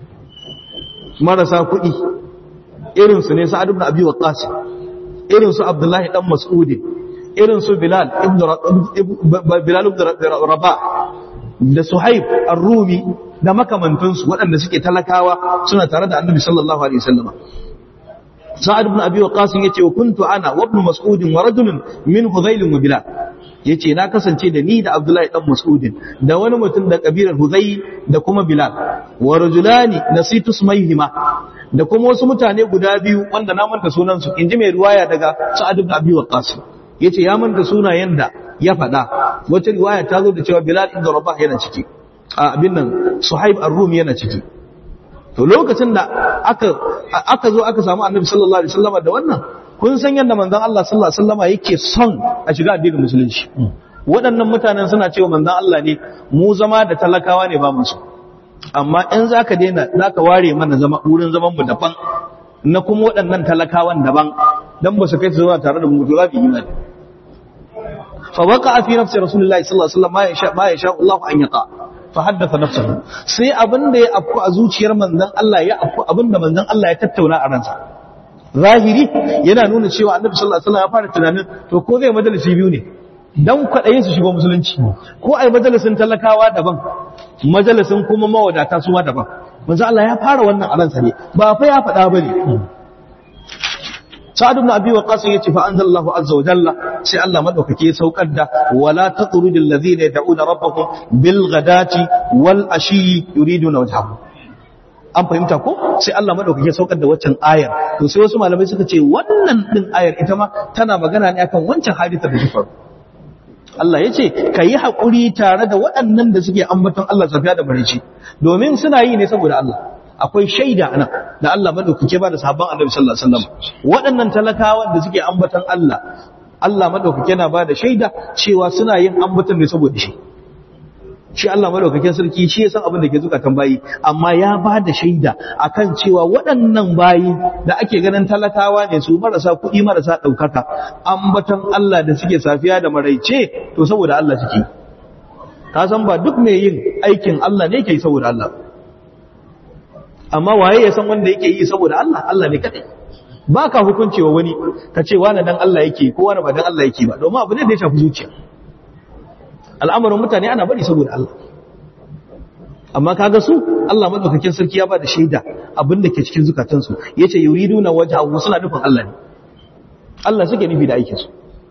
marasa kuɗi, irin su ne Sa'ad ibn Abi Waqqas, irin su Abdullahi dan Mas'ud, irin su Bilal ibn Bilal ibn Rabah da Suhaib ar-Rumi da makamantansu waɗanda suke talakawa suna tare da Annabi sallallahu alaihi wasallama. Sa'ad ibn Abi Waqqas yace wa kuntu ana wa ibn Mas'ud wa rajulun min Hudhayl wa Bilal, yace na kasance da ni da Abdullahi dan Mas'ud da wani mutum da kabilar Hudhayl da kuma Bilal, wa rajulani nasitu ismayhima, da kuma wasu mutane guda biyu wanda na manta sunan su, inji mai riwaya daga Sa'ad ibn Abi Waqqas yace ya manta sunayen da ya faɗa. Wata riwaya ta zo da cewa Bilal ibn Rabah yana ciki, a abin nan Suhaib ar-Rumi yana ciki. To lokacin da aka aka zo aka samu Annabi sallallahu alaihi wasallam da wannan, kun san yadda manzon Allah sallallahu alaihi wasallam yake son a shiga addinin musulunci. Waɗannan mutanen suna cewa manzon Allah ne mu zama da talakawa ne ba musu, amma in zaka daina zaka ware mana zama wurin zaman mu daban, na kuma waɗannan talakawan daban, dan ba su kai su zama tare da mu to za bi imani. Fa waqa fi nafsi Rasulullahi sallallahu alaihi wasallam ma yasha ma yasha Allah an yaqa, fa haddatha nafsuhu, sai abin da ya afku a zuciyar manzon Allah ya afku, abin da manzon Allah ya tattauna a ransa. Zahiri yana nuna cewa Annabi sallallahu alaihi wasallam ya fara tunanin to ko zai majalisi biyu ne dan kwadayin su shigo musulunci, ko ai majalisin talakawa daban, majalisin kuma mawadata su ma daban. Manzon Allah ya fara wannan a ransa ne, ba fa ya faɗa bane. Sa'ad ibn Abi Waqqas yace fa anzalallahu azza wa jalla, sai Allah madaukake ya saukar da wala taqrudul ladhina yad'una rabbahum bil ghadati wal ashi yuriduna wajhahu. An fahimta ko? Sai Allah madaukake ya saukar da waccan ayar. To sai wasu malamai suka ce wannan din ayar ita ma tana magana ne akan wancan hadisi da faru. Allah yace kayi hakuri tare da waɗannan da suke ambaton Allah safiya da barci, domin suna yi ne saboda Allah. akwai shaida anan da Allah madaukake ba da sahabban Annabi sallallahu alaihi wasallam waɗannan talakawan da suke ambatan Allah Allah madaukake yana ba da shaida cewa suna yin ambatan ne saboda shi shi Allah madaukakin sarki shi ya san abin da ke zukatan bayi amma ya ba da shaida akan cewa waɗannan bayi da ake ganin talakawa ne su marasa kuɗi marasa ɗaukaka ambatan Allah da suke safiya da maraice to saboda Allah suke ka san ba duk mai yin aikin Allah ne yake yi saboda Allah amma waye ya san wanda yake yi saboda Allah Allah ne kadai ba ka hukuncewa wani ka ce wani dan Allah yake ko wani ba dan Allah yake ba domin abu ne da ya shafi zuciya al'amarin mutane ana bari saboda Allah amma kaga su Allah madaukakin sarki ya ba da shaida abin da ke cikin zukatansu yace yuriduna wajhahu suna nufin Allah ne Allah suke nufi da aikin su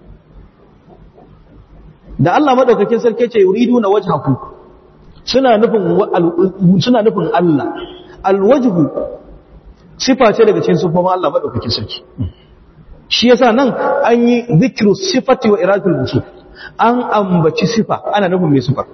da Allah madaukakin sarki yace yuriduna wajhahu suna nufin suna nufin Allah alwajhu sifa ce daga cikin sifofin Allah madaukakin sarki shi yasa nan an yi zikru sifati wa iradatul wusuf an ambaci sifa ana nufin mai sifa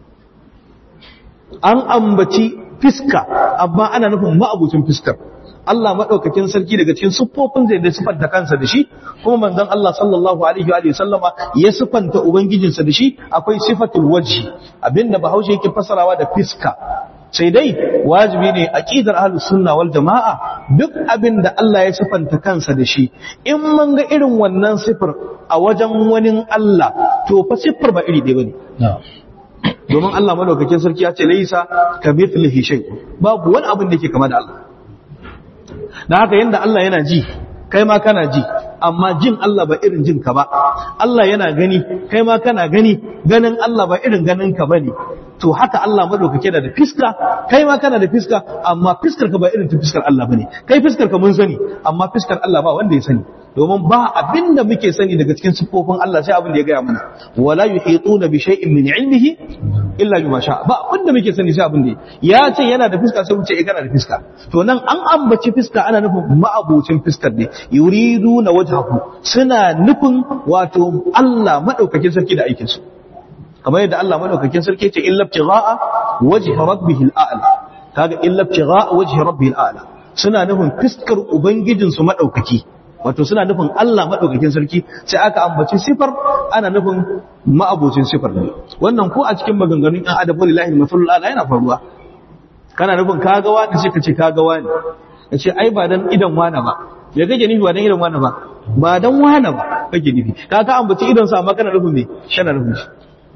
an ambaci fiska amma ana nufin ma'abucin fiskar Allah madaukakin sarki daga cikin siffofin zai da sifanta kansa da shi kuma manzon Allah sallallahu alaihi wa sallama ya sifanta ubangijinsa da shi akwai sifatul wajhi abinda bahaushe yake fasarawa da fiska sai dai wajibi ne aqidar ahlus sunna wal jamaa duk abinda Allah ya sifanta kansa da shi in mun ga irin wannan sifar a wajen wani Allah to fa sifar ba iri ɗaya bane domin Allah madaukakin sarki ya ce laisa kamithlihi shay babu wani abin da yake kama da Allah dan haka yanda Allah yana ji kai ma kana ji amma jin Allah ba irin jin ka ba Allah yana gani kai ma kana gani ganin Allah ba irin ganin ka bane to haka Allah madaukake da fiska kai ma kana da fiska amma fiskar ka ba irin ta fiskar Allah bane kai fiskar ka mun sani amma fiskar Allah ba wanda ya sani domin ba abinda muke sani daga cikin siffofin Allah sai abin da ya gaya mana wala yuhituna bi shay'in min ilmihi illa bima sha ba abinda muke sani sai abin da ya ce yana da fiska sai mu ce eh kana da fiska to nan an ambaci fiska ana nufin ma'abocin fiskar ne yuriduna wajhahu suna nufin wato Allah madaukakin sarki da aikin su kamar yadda Allah madaukakin sarki ce illa ibtigha'a wajhi rabbihil a'la kaga illa ibtigha'a wajhi rabbihil a'la suna nufin fiskar ubangijin su madaukaki wato suna nufin Allah madaukakin sarki sai aka ambaci sifar ana nufin ma'abocin sifar ne wannan ko a cikin maganganun ɗan adam wallahi masalul ala yana faruwa kana nufin kaga wani sai ka ce kaga wani kace ai ba dan idan wani ba me kake nufi ba dan idan wani ba ba dan wani ba kake nufi kaga ambaci idan sa amma kana nufin me shana nufin shi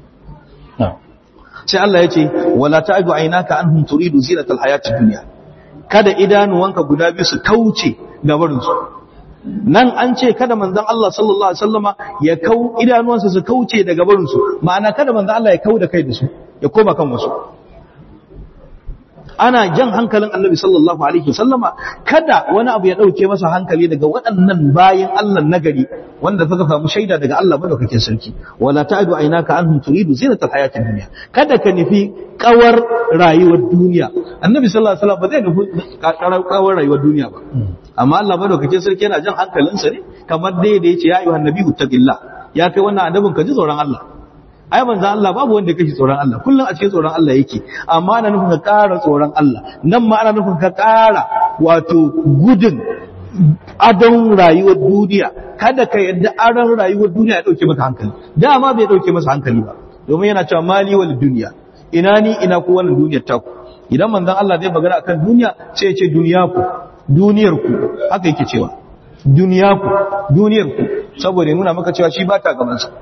sai Allah ya ce wala ta'du aynaka anhum turidu zinatal hayatid dunya kada idanuwanka guda biyu su kauce gabarin su nan an ce kada manzon Allah sallallahu alaihi wasallama ya kau idanuwansa su kauce daga barin su ma'ana kada manzon Allah ya kau da kai da su ya koma kan wasu ana jan hankalin Annabi sallallahu alaihi wasallama kada wani abu ya dauke masa hankali daga waɗannan bayin Allah nagari wanda suka samu shaida daga Allah madaukakin sarki wala ta'du aynaka anhum turidu zinatal hayatid dunya kada ka nufi kawar rayuwar duniya Annabi sallallahu alaihi wasallam ba zai nufi kawar rayuwar duniya ba amma Allah madaukakin sarki yana jan hankalinsa ne kamar dai da yace ya ayyuhan nabiyyu taqillah ya kai wannan annabin ka ji tsoron Allah ai manzo Allah babu wanda kake tsoron Allah kullun a cikin tsoron Allah yake amma ana nufin ka ƙara tsoron Allah nan ma ana nufin ka ƙara wato gudun adon rayuwar duniya kada ka yadda adon rayuwar duniya ya dauke maka hankali dama bai dauke masa hankali ba domin yana cewa mali wal duniya ina ni ina ku wannan duniyar ta ku idan manzon Allah zai magana akan duniya sai ya ce duniya ku duniyar ku haka yake cewa duniya ku duniyar ku saboda nuna maka cewa shi ba ta gaban sa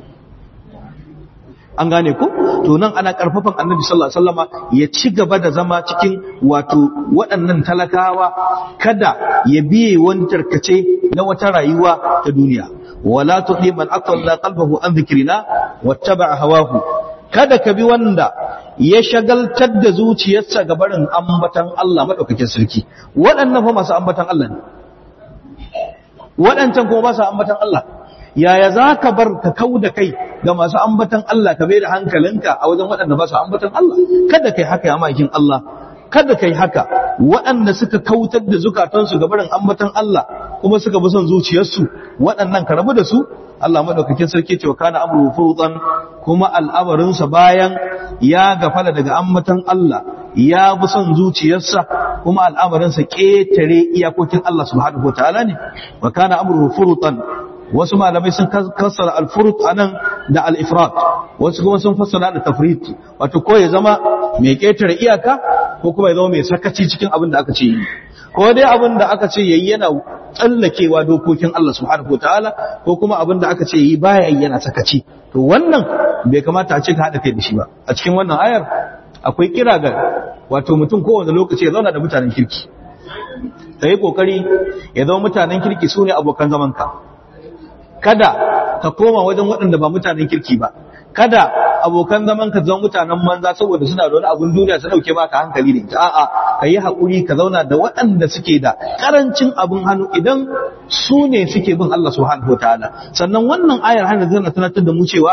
an gane ku to nan ana karfafan Annabi sallallahu alaihi wasallama ya ci gaba da zama cikin wato waɗannan talakawa kada ya biye wani tarkace na wata rayuwa ta duniya wala tuhi man aqalla qalbahu an dhikrina wattaba'a hawahu kada ka bi wanda ya shagaltar da zuciyarsa ga barin ambatan Allah madaukakin sarki waɗannan fa masu ambatan Allah ne waɗancan kuma ba su ambatan Allah yaya za ka bar ka kau da kai ga masu ambatan Allah ka bai da hankalinka a wajen waɗanda ba su ambatan Allah kada kai haka ya makin Allah kada kai haka waɗanda suka kautar da zukatansu ga barin ambatan Allah kuma suka bi son zuciyarsu waɗannan ka rabu da su Allah madaukakin sarki ce wa kana amru furutan kuma al'amarinsa bayan ya gafala daga ambatan Allah ya bi son zuciyarsa kuma al'amarinsa ƙetare iyakokin Allah subhanahu wataala ne wa kana amruhu furutan. Wasu malamai sun kassara al-furut anan da al-ifrat, wasu kuma sun fassara da tafrit, wato ko ya zama mai ƙetare iyaka ko kuma ya zama mai sakaci cikin abin da aka ce yi, ko dai abin da aka ce yayi yana tsallakewa dokokin Allah subhanahu wataala ko kuma abin da aka ce yi baya yana sakaci. To wannan bai kamata a ce ka haɗa kai da shi ba. A cikin wannan ayar akwai kira ga wato mutum kowane lokaci ya zauna da mutanen kirki, ka yi kokari ya zama mutanen kirki su ne abokan zamanka. Kada ka koma wajen waɗanda ba mutanen kirki ba, kada abokan zamanka zama mutanen manza saboda suna da wani abun duniya su dauke maka hankali da ita. A'a, ka yi haƙuri ka zauna da waɗanda suke da ƙarancin abin hannu idan su ne suke bin Allah subhanahu wataala. Sannan wannan ayar hana zana tunatar da mu cewa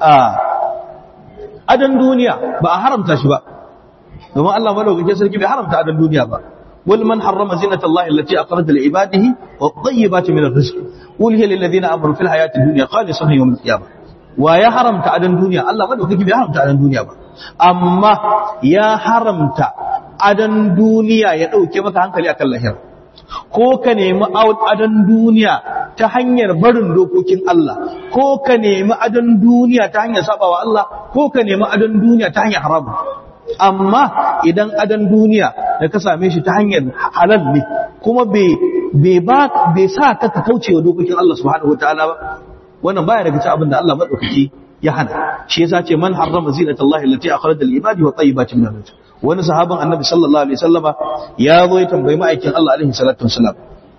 adan duniya ba a haramta shi ba, domin Allah madaukakin sarki bai haramta adan duniya ba. قل من حرم زينة الله التي أخرج لعباده والطيبات من الرزق قل هي للذين آمنوا في الحياة الدنيا خالصة يوم القيامة. ويا حرمت عدن دنيا الله ما دوكي بي حرمت عدن دنيا با، أما يا حرمت عدن دنيا يا دوكي maka hankali akan lahira, ko ka nemi adan duniya ta hanyar barin dokokin Allah, ko ka nemi adan duniya ta hanyar sabawa Allah, ko ka nemi adan duniya ta hanyar haramu. Amma idan adan duniya da ka same shi ta hanyar halal ne kuma bai ba bai sa ka ka kauce wa dokokin Allah subhanahu wataala ba, wannan baya daga cikin abin da Allah madaukaki ya hana. Shi yasa ce man harrama zinatallahi allati akhraja lil ibadi wa tayyibatin min rizq. Wani sahaban annabi sallallahu alaihi wasallama ya zo ya tambayi ma'aikin Allah alaihi salatu wasallam,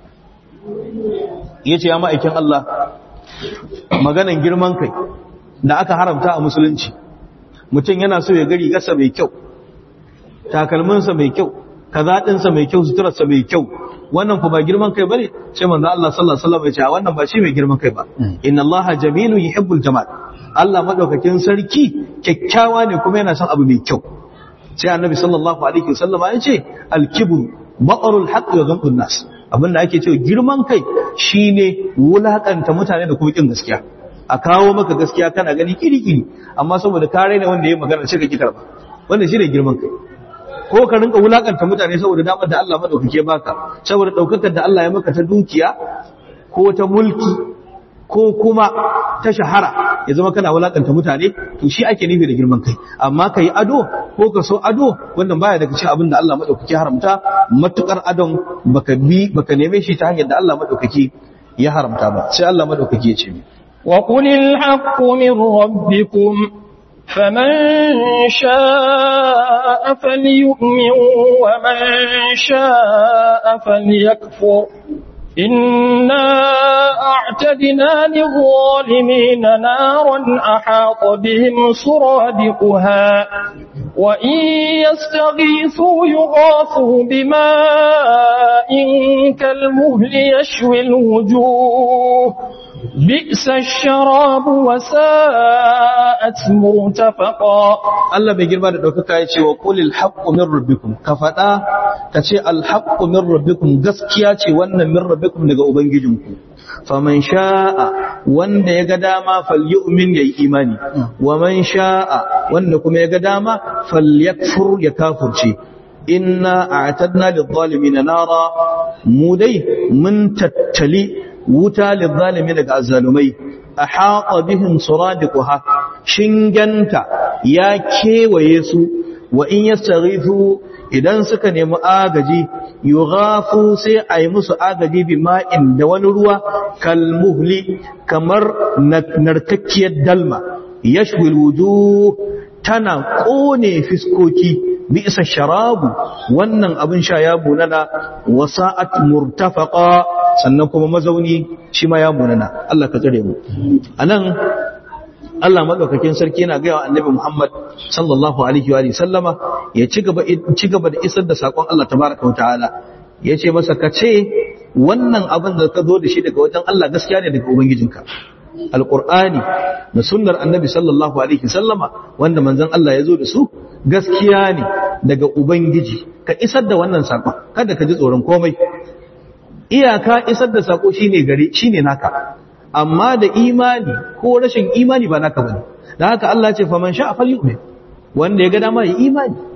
yace ya ma'aikin Allah, maganan girman kai da aka haramta a musulunci, mutum yana so ya gari gasa mai kyau, takalminsa mai kyau, kaza ɗinsa mai kyau, suturarsa mai kyau, wannan ku ba girman kai bane? Sai manzo Allah sallallahu alaihi wasallam ya ce wannan ba shi mai girman kai ba. Inna Allaha jamilun yuhibbul jamal. Allah madaukakin sarki kyakkyawa ne kuma yana son abu mai kyau. Sai annabi sallallahu alaihi wasallam ya ce al-kibru batarul haqqi wa ghamdun nas. Abinda ake cewa girman kai shine wulakanta mutane da kuma kin gaskiya. A kawo maka gaskiya kana gani kiri-kiri, amma saboda ka raina wanda ya magana sai ka ki karba, wanda shi ne girman kai. Ko ka rinka wulakanta mutane saboda damar da Allah madaukake baka, saboda daukakar da Allah ya maka ta dukiya ko ta mulki ko kuma ta shahara, ya zama kana wulakanta mutane, to shi ake nufi da girman kai. Amma ka yi ado ko ka so ado, wannan baya daga cikin abin da Allah madaukake haramta, matukar adon baka bi baka neme shi ta hanyar da Allah madaukake ya haramta ba. Sai Allah madaukake ya ce mi وقل الحق من ربكم فمن شاء فليؤمن ومن شاء فليكفر إنا أعتدنا للظالمين نارا أحاط بهم سرادقها وإن يستغيثوا يغاثوا بماء كالمهل يشوي الوجوه بئس الشراب وساءت مرتفقا. Allah bai girma da daukaka ya ce wa qulil haqqu min rabbikum, ka fada ka ce al haqqu min rabbikum, gaskiya ce wannan min rabbikum daga ubangijinku. Faman sha'a, wanda ya ga dama falyu'min yayi imani, wa man sha'a, wanda kuma ya ga dama falyakfur ya kafirce. Inna a'tadna lidh-dhalimin nara, mu dai mun tattali wuta lidh-dhalimin daga azzalumai. Ahata bihim suradiquha, shinganta ya kewaye su. Wa in yastaghithu, idan suka nemi agaji, yughafu sai a yi musu agaji bi ma'in da wani ruwa, kalmuhli kamar narkakkiyar dalma, yashwil wujuh tana kone fiskoki, bi isa sharabu wannan abin sha ya bunana, wasa'at murtafaqa sannan kuma mazauni shi ma ya bunana. Allah ka tsare mu. Anan Allah madaukakin sarki yana ga annabi Muhammad sallallahu alaihi wa sallama ya ci gaba ci gaba da isar da sakon Allah tabaraka wa ta'ala. Yace masa ka ce wannan abin da ka zo da shi daga wajen Allah gaskiya ne daga ubangijinka. Alqur'ani da sunnar annabi sallallahu alaihi wa sallama wanda manzon Allah ya zo da su gaskiya ne daga ubangiji. Ka isar da wannan sakon, kada ka ji tsoron komai. Iyaka isar da sako shine gare shine naka. Amma da imani ko rashin imani ba naka bane. Dan haka Allah ce faman sha'a falyu'min, wanda ya ga dama ya imani,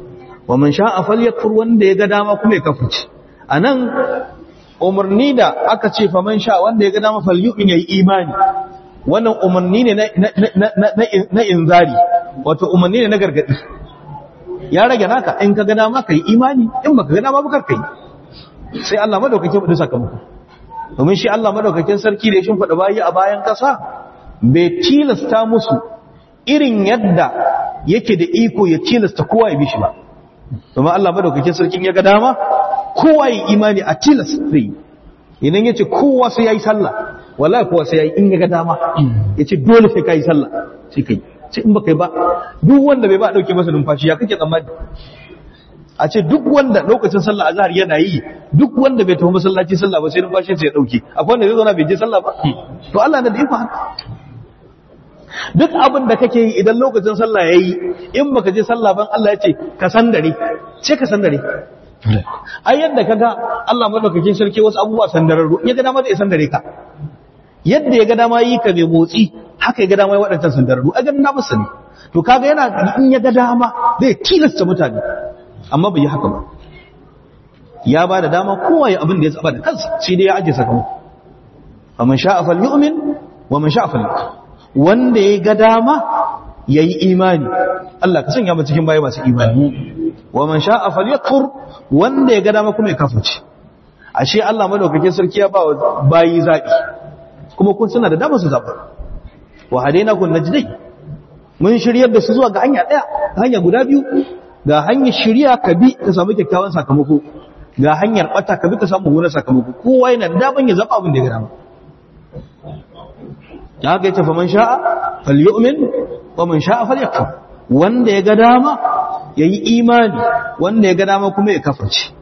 wa man sha'a falyakfur wanda ya ga dama kuma ya kafirci anan umarni da aka ce fa man sha'a wanda ya ga dama falyu'min yayi imani wannan umarni ne na na na na inzari wato umarni ne na gargadi ya rage naka in ka ga dama kai imani in baka ga dama ba kar kai sai Allah madaukake bude sakamako domin shi Allah madaukakin sarki da ya shimfida bayi a bayan kasa bai tilasta musu irin yadda yake da iko ya tilasta kowa ya bi shi ba domin Allah madaukakin sarkin ya ga dama kowa ya imani a tilasta sai idan yace kowa sai yayi sallah wallahi kowa sai yayi in ya ga dama yace dole sai kai sallah sai kai sai in baka yi ba duk wanda bai ba dauke masa numfashi ya kake tsammani a ce duk wanda lokacin sallah azhar yana yi duk wanda bai tafi masallaci sallah ba sai numfashin sa ya dauke akwai wanda zai zauna bai je sallah ba to Allah na da iko haka duk abin da kake yi idan lokacin sallah yayi in baka je sallah ban Allah ya ce ka san dare ce ka san dare ai yadda kaga Allah madaukakin sarki wasu abubuwa sandararru ya ga dama zai san dare ka yadda ya ga dama yi ka mai motsi haka ya ga dama yi waɗancan sandararru a ganin na musu ne to kaga yana in ya ga dama zai tilasta mutane amma bai yi haka ba ya ba da dama kowa ya abin da ya tsaba da kansa shi dai ya ajiye sakamako faman sha'a falyu'min wa man sha'a falyakfur wanda ya ga dama yayi imani Allah ka sanya mu cikin bayi masu imani wa man sha'a falyakfur wanda ya ga dama kuma ya kafirce ashe Allah madaukakin sarki ya ba bayi zabi kuma kun suna da dama su zaba wa hadainakum najdai mun shiryar da su zuwa ga hanya daya hanya guda biyu ga hanyar shiriya ka bi ka samu kyakkyawan sakamako ga hanyar bata ka bi ka samu mummunan sakamako kowa yana da daban ya zaba abin da ya ga dama ya ga yace fa man sha'a falyu'min wa man sha'a falyakfur wanda ya ga dama yayi imani wanda ya ga dama kuma ya kafirce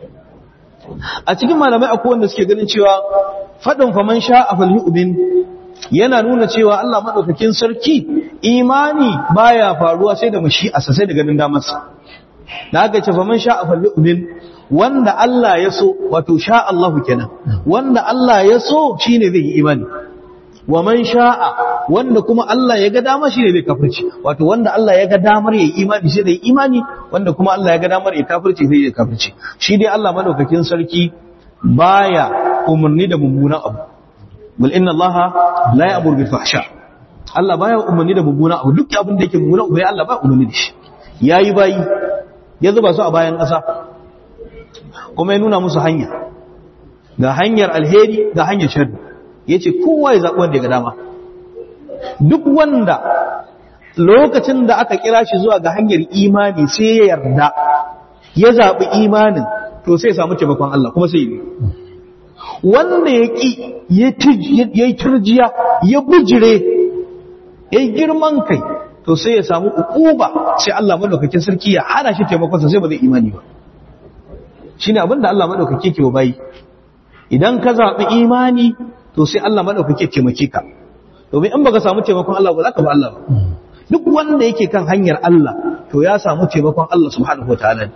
a cikin malamai akwai wanda suke ganin cewa fadin fa man sha'a falyu'min yana nuna cewa Allah madaukakin sarki imani baya faruwa sai da mashi'arsa sai da ganin damarsa da aka ce fa man sha'a falyu'min wanda Allah ya so wato sha Allahu kenan wanda Allah ya so shine zai yi imani wa man sha'a wanda kuma Allah ya ga dama shine zai kafirci wato wanda Allah ya ga damar yayi imani sai zai imani wanda kuma Allah ya ga damar yayi kafirci sai yayi kafirci shi dai Allah madaukakin sarki baya umarni da mummunan abu bal inna Allah la ya'muru bil fahsha Allah baya umarni da mummunan abu duk abin da yake mummunan abu ya Allah ba umarni da shi yayi bayi ya zuba su a bayan ƙasa kuma ya nuna musu hanya ga hanyar alheri ga hanyar sharri yace kowa ya zaɓi wanda ya ga dama duk wanda lokacin da aka kira shi zuwa ga hanyar imani sai ya yarda ya zaɓi imanin to sai ya samu taimakon Allah kuma sai ya wanda ya ƙi ya yi turjiya ya bujire ya yi girman kai to sai ya samu ukuba sai Allah madaukakin sarki ya hana shi taimakonsa sai ba zai imani ba shine abin da Allah madaukake ke bayi idan ka zaɓi imani to sai Allah madaukake taimake ka domin in baka samu taimakon Allah ba za ka ba Allah ba duk wanda yake kan hanyar Allah to ya samu taimakon Allah subhanahu wataala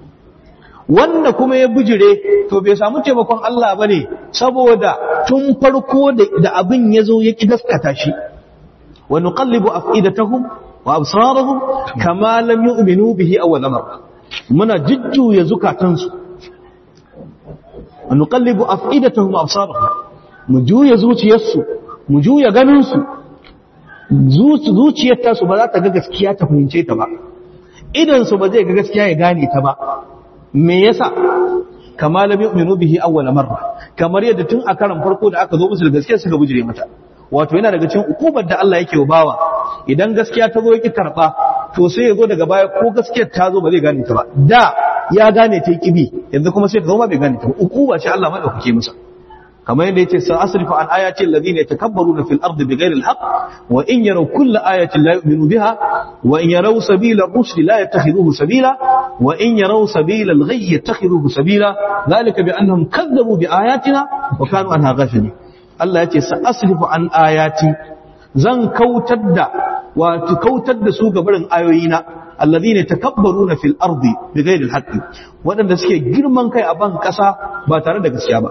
wanda kuma ya bujire to bai samu taimakon Allah bane saboda tun farko da abin yazo ya ki gaskata shi wa nuqallibu afidatahum wa absarahum kama lam yu'minu bihi awwal marra muna jujjuya zukatansu wa nuqallibu afidatahum wa absarahum mu juya zuciyarsu mu juya ganinsu zuciyar tasu ba za ta ga gaskiya ta fahimce ta ba idan su ba zai ga gaskiya ya gane ta ba me yasa kama lam yu'minu bihi awwal marra kamar yadda tun a karan farko da aka zo musu da gaskiya suka bujire mata wato yana daga cikin ukubar da Allah yake wa bawa idan gaskiya ta zo yake karba to sai ya zo daga baya ko gaskiyar ta zo ba zai gane ta ba da ya gane ta kibi yanzu kuma sai ta zo ma bai gane ta ba ukuba ce Allah madaukake masa kamar yadda yace sa asrifu an ayati alladhina yatakabbaruna fil ardi bighayri alhaq wa in yaraw kulla ayatin la yu'minu biha wa in yaraw sabila ar-rushd la yattakhidhuhu sabila wa in yaraw sabila al-ghayy yattakhidhuhu sabila dhalika bi annahum kadzabu bi ayatina wa kanu anha ghafilin Allah yace sa asrifu an ayati zan kautar da wato kautar da su gabarin ayoyina alladhina yatakabbaruna fil ardi bighayri alhaq wadanda suke girman kai a ban kasa ba tare da gaskiya ba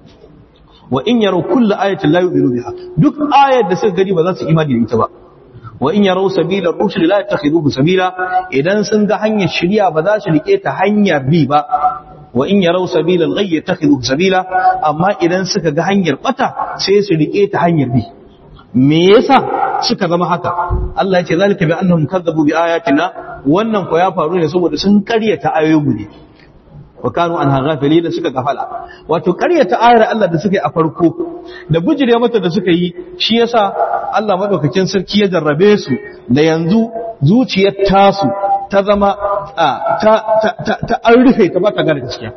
wa in yaro kullu ayatin la yu'minu biha duk ayat da suka gani ba za su imani da ita ba wa in yaraw sabila ar-rushd la yattakhiduhu sabila idan sun ga hanyar shari'a ba za su rike ta hanyar bi ba wa in yaraw sabila al-ghayy yattakhiduhu sabila amma idan suka ga hanyar bata sai su rike ta hanyar bi me yasa suka zama haka Allah ya ce zalika bi annahum kadzabu bi ayatina wannan ko ya faru ne saboda sun karyata ayoyi ne wa kanu anha ghafilin suka gafala wato karyata ayar Allah da suka yi a farko da bujire mata da suka yi shi yasa Allah madaukakin sarki ya jarrabe su da yanzu zuciyar tasu ta zama ta ta ta an rufe ta ba ta gane gaskiya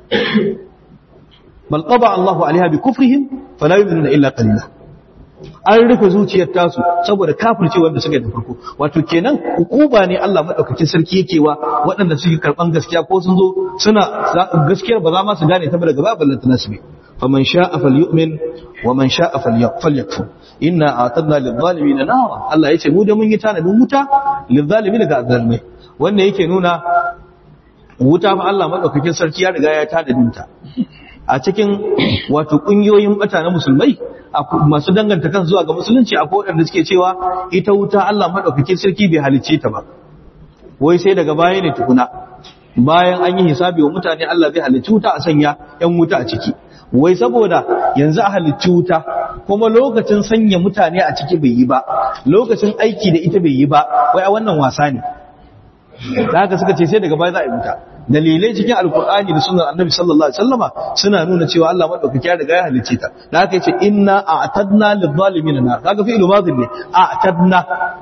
bal qada Allahu alaiha bi kufrihim fala yu'minuna illa qalila an rufe zuciyar tasu saboda kafirce wanda suka yi da farko wato kenan hukuma ne Allah madaukakin sarki yake wa waɗanda suke karban gaskiya ko sun zo suna gaskiyar ba za ma su gane ta ba daga babu lantana su ne faman sha'a falyu'min wa man sha'a falyakfur inna a'tadna lidh-dhalimin nara Allah yace mu da mun yi tanadin wuta lidh-dhalimin ga zalimai wanda yake nuna wuta fa Allah madaukakin sarki ya riga ya tanadin ta a cikin wato kungiyoyin bata na musulmai masu danganta kan zuwa ga musulunci akwai waɗanda suke cewa ita wuta Allah madaukakin sarki bai halicce ta ba wai sai daga baya ne tukuna bayan an yi hisabi wa mutane Allah zai halicci wuta a sanya yan wuta a ciki wai saboda yanzu a halicci wuta kuma lokacin sanya mutane a ciki bai yi ba lokacin aiki da ita bai yi ba wai a wannan wasa ne da haka suka ce sai daga baya za a yi wuta dalilai cikin alkur'ani da sunnar annabi sallallahu alaihi wasallama suna nuna cewa Allah madaukaki ya riga ya halicce ta da haka yace inna a'tadna lidh-dhalimin nar kaga fi'lu madhi ne a'tadna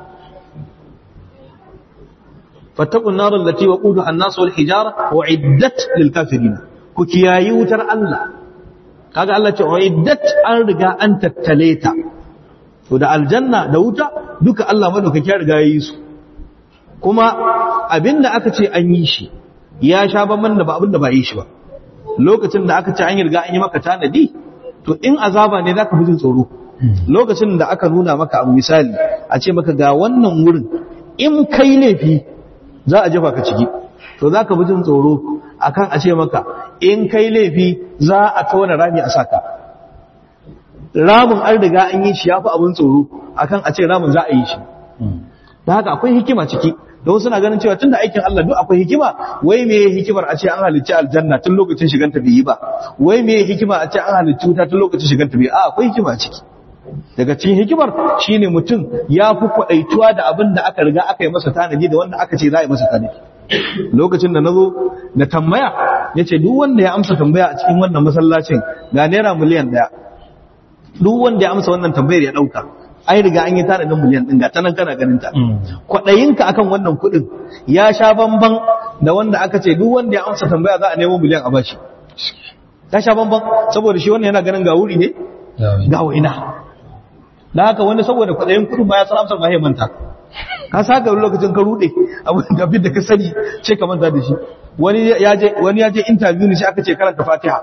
fattaqun nar allati waquduha an-nas wal hijara u'iddat lil kafirin ku kiyayi wutar Allah kaga Allah ce u'iddat an riga an tattale ta to da aljanna da wuta duka Allah madaukaki ya riga ya yi su kuma abinda aka ce an yi shi ya sha banban da ba abin da ba yi shi ba lokacin da aka ce an yi riga an yi maka tanadi to in azaba ne zaka fi jin tsoro lokacin da aka nuna maka abu misali a ce maka ga wannan wurin in kai laifi za a jefa ka ciki to zaka fi jin tsoro akan a ce maka in kai laifi za a tona rami a saka ramin an riga an yi shi yafi abin tsoro akan a ce ramin za a yi shi da haka akwai hikima ciki don suna ganin cewa tunda aikin Allah duk akwai hikima wai me hikimar a ce an halicci aljanna tun lokacin shigan ta bai yi ba wai me hikima a ce an halicci wuta tun lokacin shigan ta bai a akwai hikima ciki daga cikin hikimar shine mutum ya fi kwadaituwa da abin da aka riga aka yi masa tanadi da wanda aka ce za a yi masa tanadi lokacin da nazo na tambaya yace duk wanda ya amsa tambaya a cikin wannan masallacin ga naira miliyan daya duk wanda ya amsa wannan tambayar ya dauka ai riga an yi tanadin miliyan ɗin ga ta nan kana ganin ta kwaɗayinka akan wannan kuɗin ya sha bamban da wanda aka ce duk wanda ya amsa tambaya za a nemo miliyan a bashi ya sha bamban saboda shi wannan yana ganin ga wuri ne ga waina da haka wani saboda kwaɗayin kuɗin ba ya san amsar ba ya manta ka saka lokacin ka rude abin da da ka sani ce ka manta da shi wani ya je wani ya je interview ne sai aka ce karanta Fatiha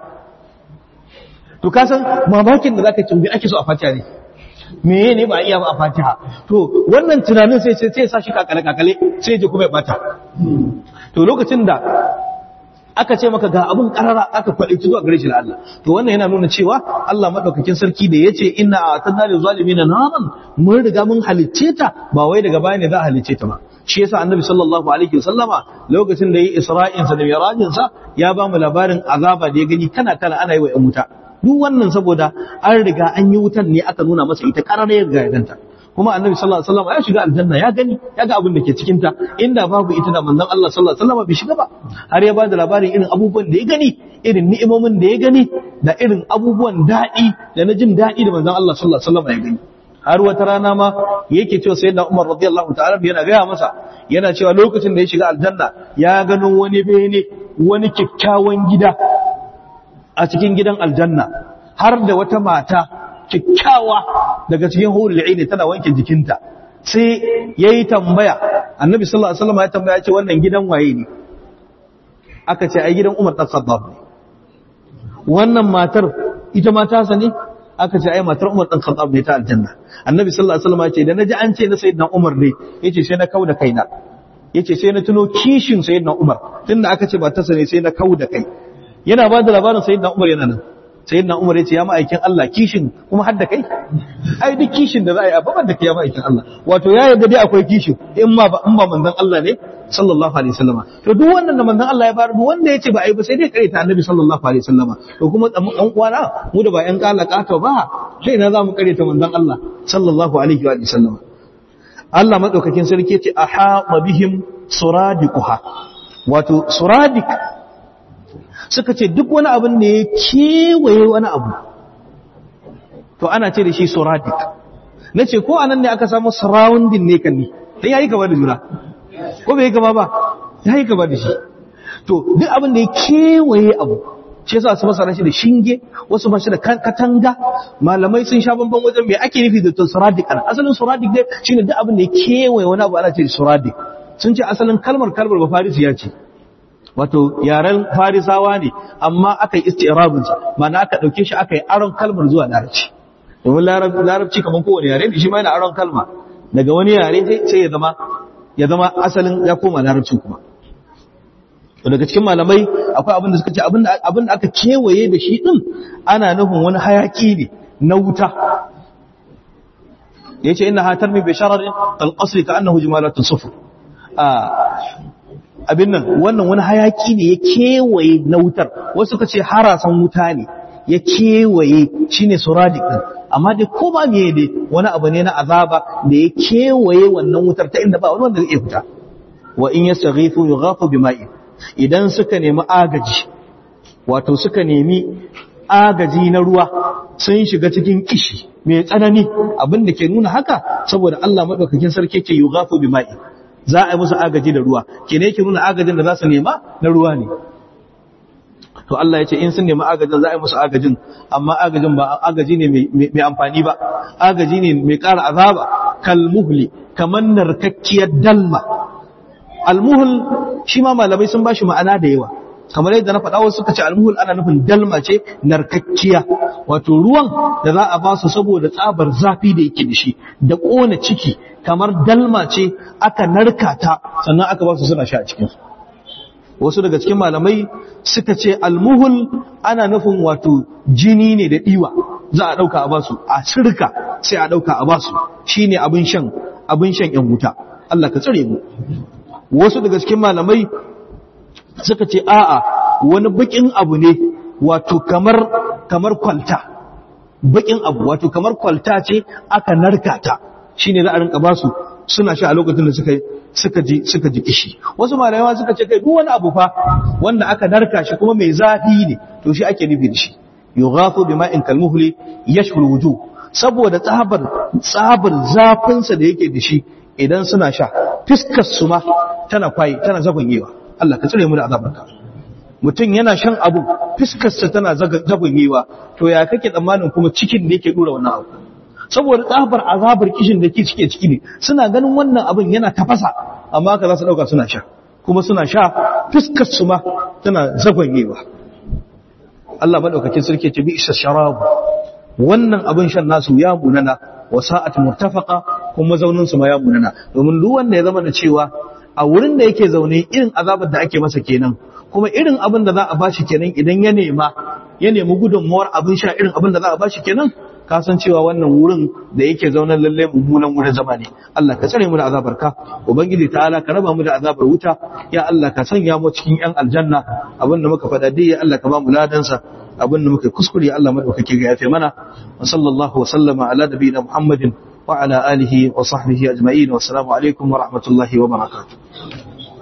to ka san mamakin da zaka ci ake so a Fatiha ne meye ne ba iya ba a Fatiha to wannan tunanin sai sai sa shi kakale kakale sai je kuma ya bata to lokacin da aka ce maka ga abun karara aka kwade zuwa gare shi da Allah to wannan yana nuna cewa Allah madaukakin sarki da yace inna a'tadna lil zalimin naran mun riga mun halicce ta ba wai daga baya ne za a halicce ta ba shi yasa annabi sallallahu alaihi wasallama lokacin da yayi isra'in sa da mirajin sa ya ba mu labarin azaba da ya gani kana kana ana yi wa ƴan wuta duk wannan saboda an riga an yi wutan ne aka nuna masa ita karara ya riga ya ganta kuma annabi sallallahu alaihi wasallam ya shiga aljanna ya gani ya ga abin da ke cikin ta inda babu ita da manzon Allah sallallahu alaihi wasallam bai shiga ba har ya bada labarin irin abubuwan da ya gani irin ni'imomin da ya gani da irin abubuwan daɗi da na jin daɗi da manzon Allah sallallahu alaihi wasallam ya gani har wata rana ma yake cewa sayyidina Umar radiyallahu ta'ala yana gaya masa yana cewa lokacin da ya shiga aljanna ya gano wani bene wani kyakkyawan gida a cikin gidan aljanna har da wata mata kyakkyawa daga cikin hurul aini tana wanke jikinta sai yayi tambaya annabi sallallahu alaihi wasallam ya tambaya ce wannan gidan waye ne aka ce ai gidan Umar dan Khattab ne wannan matar ita ma ta sani aka ce ai matar Umar dan Khattab ne ta aljanna annabi sallallahu alaihi wasallam ya ce da naji an ce na sayyidina Umar ne yace sai na kauda kaina yace sai na tuno kishin sayyidina Umar tunda aka ce ba ta sani sai na kauda kai yana ba da labarin sayyidina Umar yana nan sayyidina Umar ya ce ya ma'aikin Allah kishin kuma har da kai ai duk kishin da za a yi a baban da kai ya ma'aikin Allah wato ya yarda dai akwai kishin in ma ba in ba manzon Allah ne sallallahu alaihi wasallama to duk wannan da manzon Allah ya bar duk wanda yace ba ai ba sai dai kare ta annabi sallallahu alaihi wasallama to kuma dan uwana mu da ba yan kalaka ba sai na za mu kare ta manzon Allah sallallahu alaihi wa sallama Allah madaukakin sarki yace ahata bihim suradiquha wato suradik suka ce duk wani abin da ya kewaye wani abu to ana ce da shi suradik nace ko anan ne aka samu surrounding ne kan ni dan yayi gaba da juna ko bai gaba ba yayi gaba da shi to duk abin da ya kewaye abu shi yasa su masara shi da shinge wasu ba shi da katanga malamai sun sha bamban wajen me ake nufi da suradik an asalin suradik dai shine duk abin da ya kewaye wani abu ana ce suradik sun ce asalin kalmar kalmar ba farisi ya ce wato yaren farisawa ne amma aka yi isti'rabin sa ma'ana aka dauke shi aka yi aron kalmar zuwa larabci domin larabci kamar kowane yare ne shi ma yana aron kalma daga wani yare sai ya zama ya zama asalin ya koma larabci kuma daga cikin malamai akwai abin da suka ce abin da aka kewaye da shi din ana nufin wani hayaki ne na wuta yace inna hatarmi bi shararin alqasri ka annahu jimalatun sufur abin nan wannan wani hayaki ne ya kewaye na wutar wasu suka ce harasan wuta ne ya kewaye shine suradik din amma dai ko ba me dai wani abu ne na azaba da ya kewaye wannan wutar ta inda ba wani wanda zai fita wa in yastaghithu yughafu bima'i idan suka nemi agaji wato suka nemi agaji na ruwa sun shiga cikin kishi mai tsanani abin da ke nuna haka saboda Allah madaukakin sarki ke yughafu bima'i za a yi musu agaji da ruwa ke ne yake nuna agajin da za su nema na ruwa ne to Allah ya ce in sun nemi agajin za a yi musu agajin amma agajin ba agaji ne mai amfani ba agaji ne mai ƙara azaba kalmuhli kamar narkakkiyar dalma almuhul shi ma malamai sun ba shi ma'ana da yawa kamar yadda na faɗa wasu suka ce almuhul ana nufin dalma ce narkakkiya wato ruwan da za a ba su saboda tsabar zafi da yake da shi da ƙona ciki kamar dalma ce aka narka ta sannan aka ba su suna sha a cikinsu wasu daga cikin malamai suka ce almuhul ana nufin wato jini ne da ɗiwa za a ɗauka a ba su a shirka sai a ɗauka a ba su shi ne abin shan abin shan ‘yan wuta Allah ka tsare mu wasu daga cikin malamai suka ce a'a wani bakin abu ne wato kamar kamar kwalta bakin abu wato kamar kwalta ce aka narka ta shine za a rinka basu suna sha a lokacin da suka suka ji suka ji kishi wasu malamai suka ce kai duk wani abu fa wanda aka narka shi kuma mai zafi ne to shi ake nufi da shi yughafu bima'in kalmuhli yashful wujuh saboda tsabar tsabar zafin sa da yake da shi idan suna sha fiskar su ma tana kwai tana zagonyewa Allah ka tsare mu da azabarka mutum yana shan abu fiskarsa tana zagonyewa to ya kake tsammanin kuma cikin da yake dora wannan abu saboda tsabar azabar kishin da ke cike ciki ne suna ganin wannan abin yana tafasa amma ka za su dauka suna sha kuma suna sha fiskar su ma tana zagonyewa Allah madaukakin sarki ce bi isa sharabu wannan abin shan nasu ya munana wa sa'at murtafaqa kuma zaunin su ma ya munana domin duk wanda ya zama da cewa a wurin da yake zaune irin azabar da ake masa kenan kuma irin abin da za a bashi kenan idan ya nema ya nemi gudunmuwar abin sha irin abin da za a bashi kenan ka san cewa wannan wurin da yake zaune lalle mummunan wurin zama ne Allah ka tsare mu da azabar ka ubangiji ta'ala ka raba mu da azabar wuta ya Allah ka sanya mu cikin yan aljanna abin da muka faɗa dai ya Allah ka ba mu ladan sa abin da muka kuskure ya Allah madaukake ga yafe mana wa sallallahu wa sallama ala nabiyina muhammadin wa ala alihi wa sahbihi ajma'in wa assalamu alaikum wa rahmatullahi wa barakatuh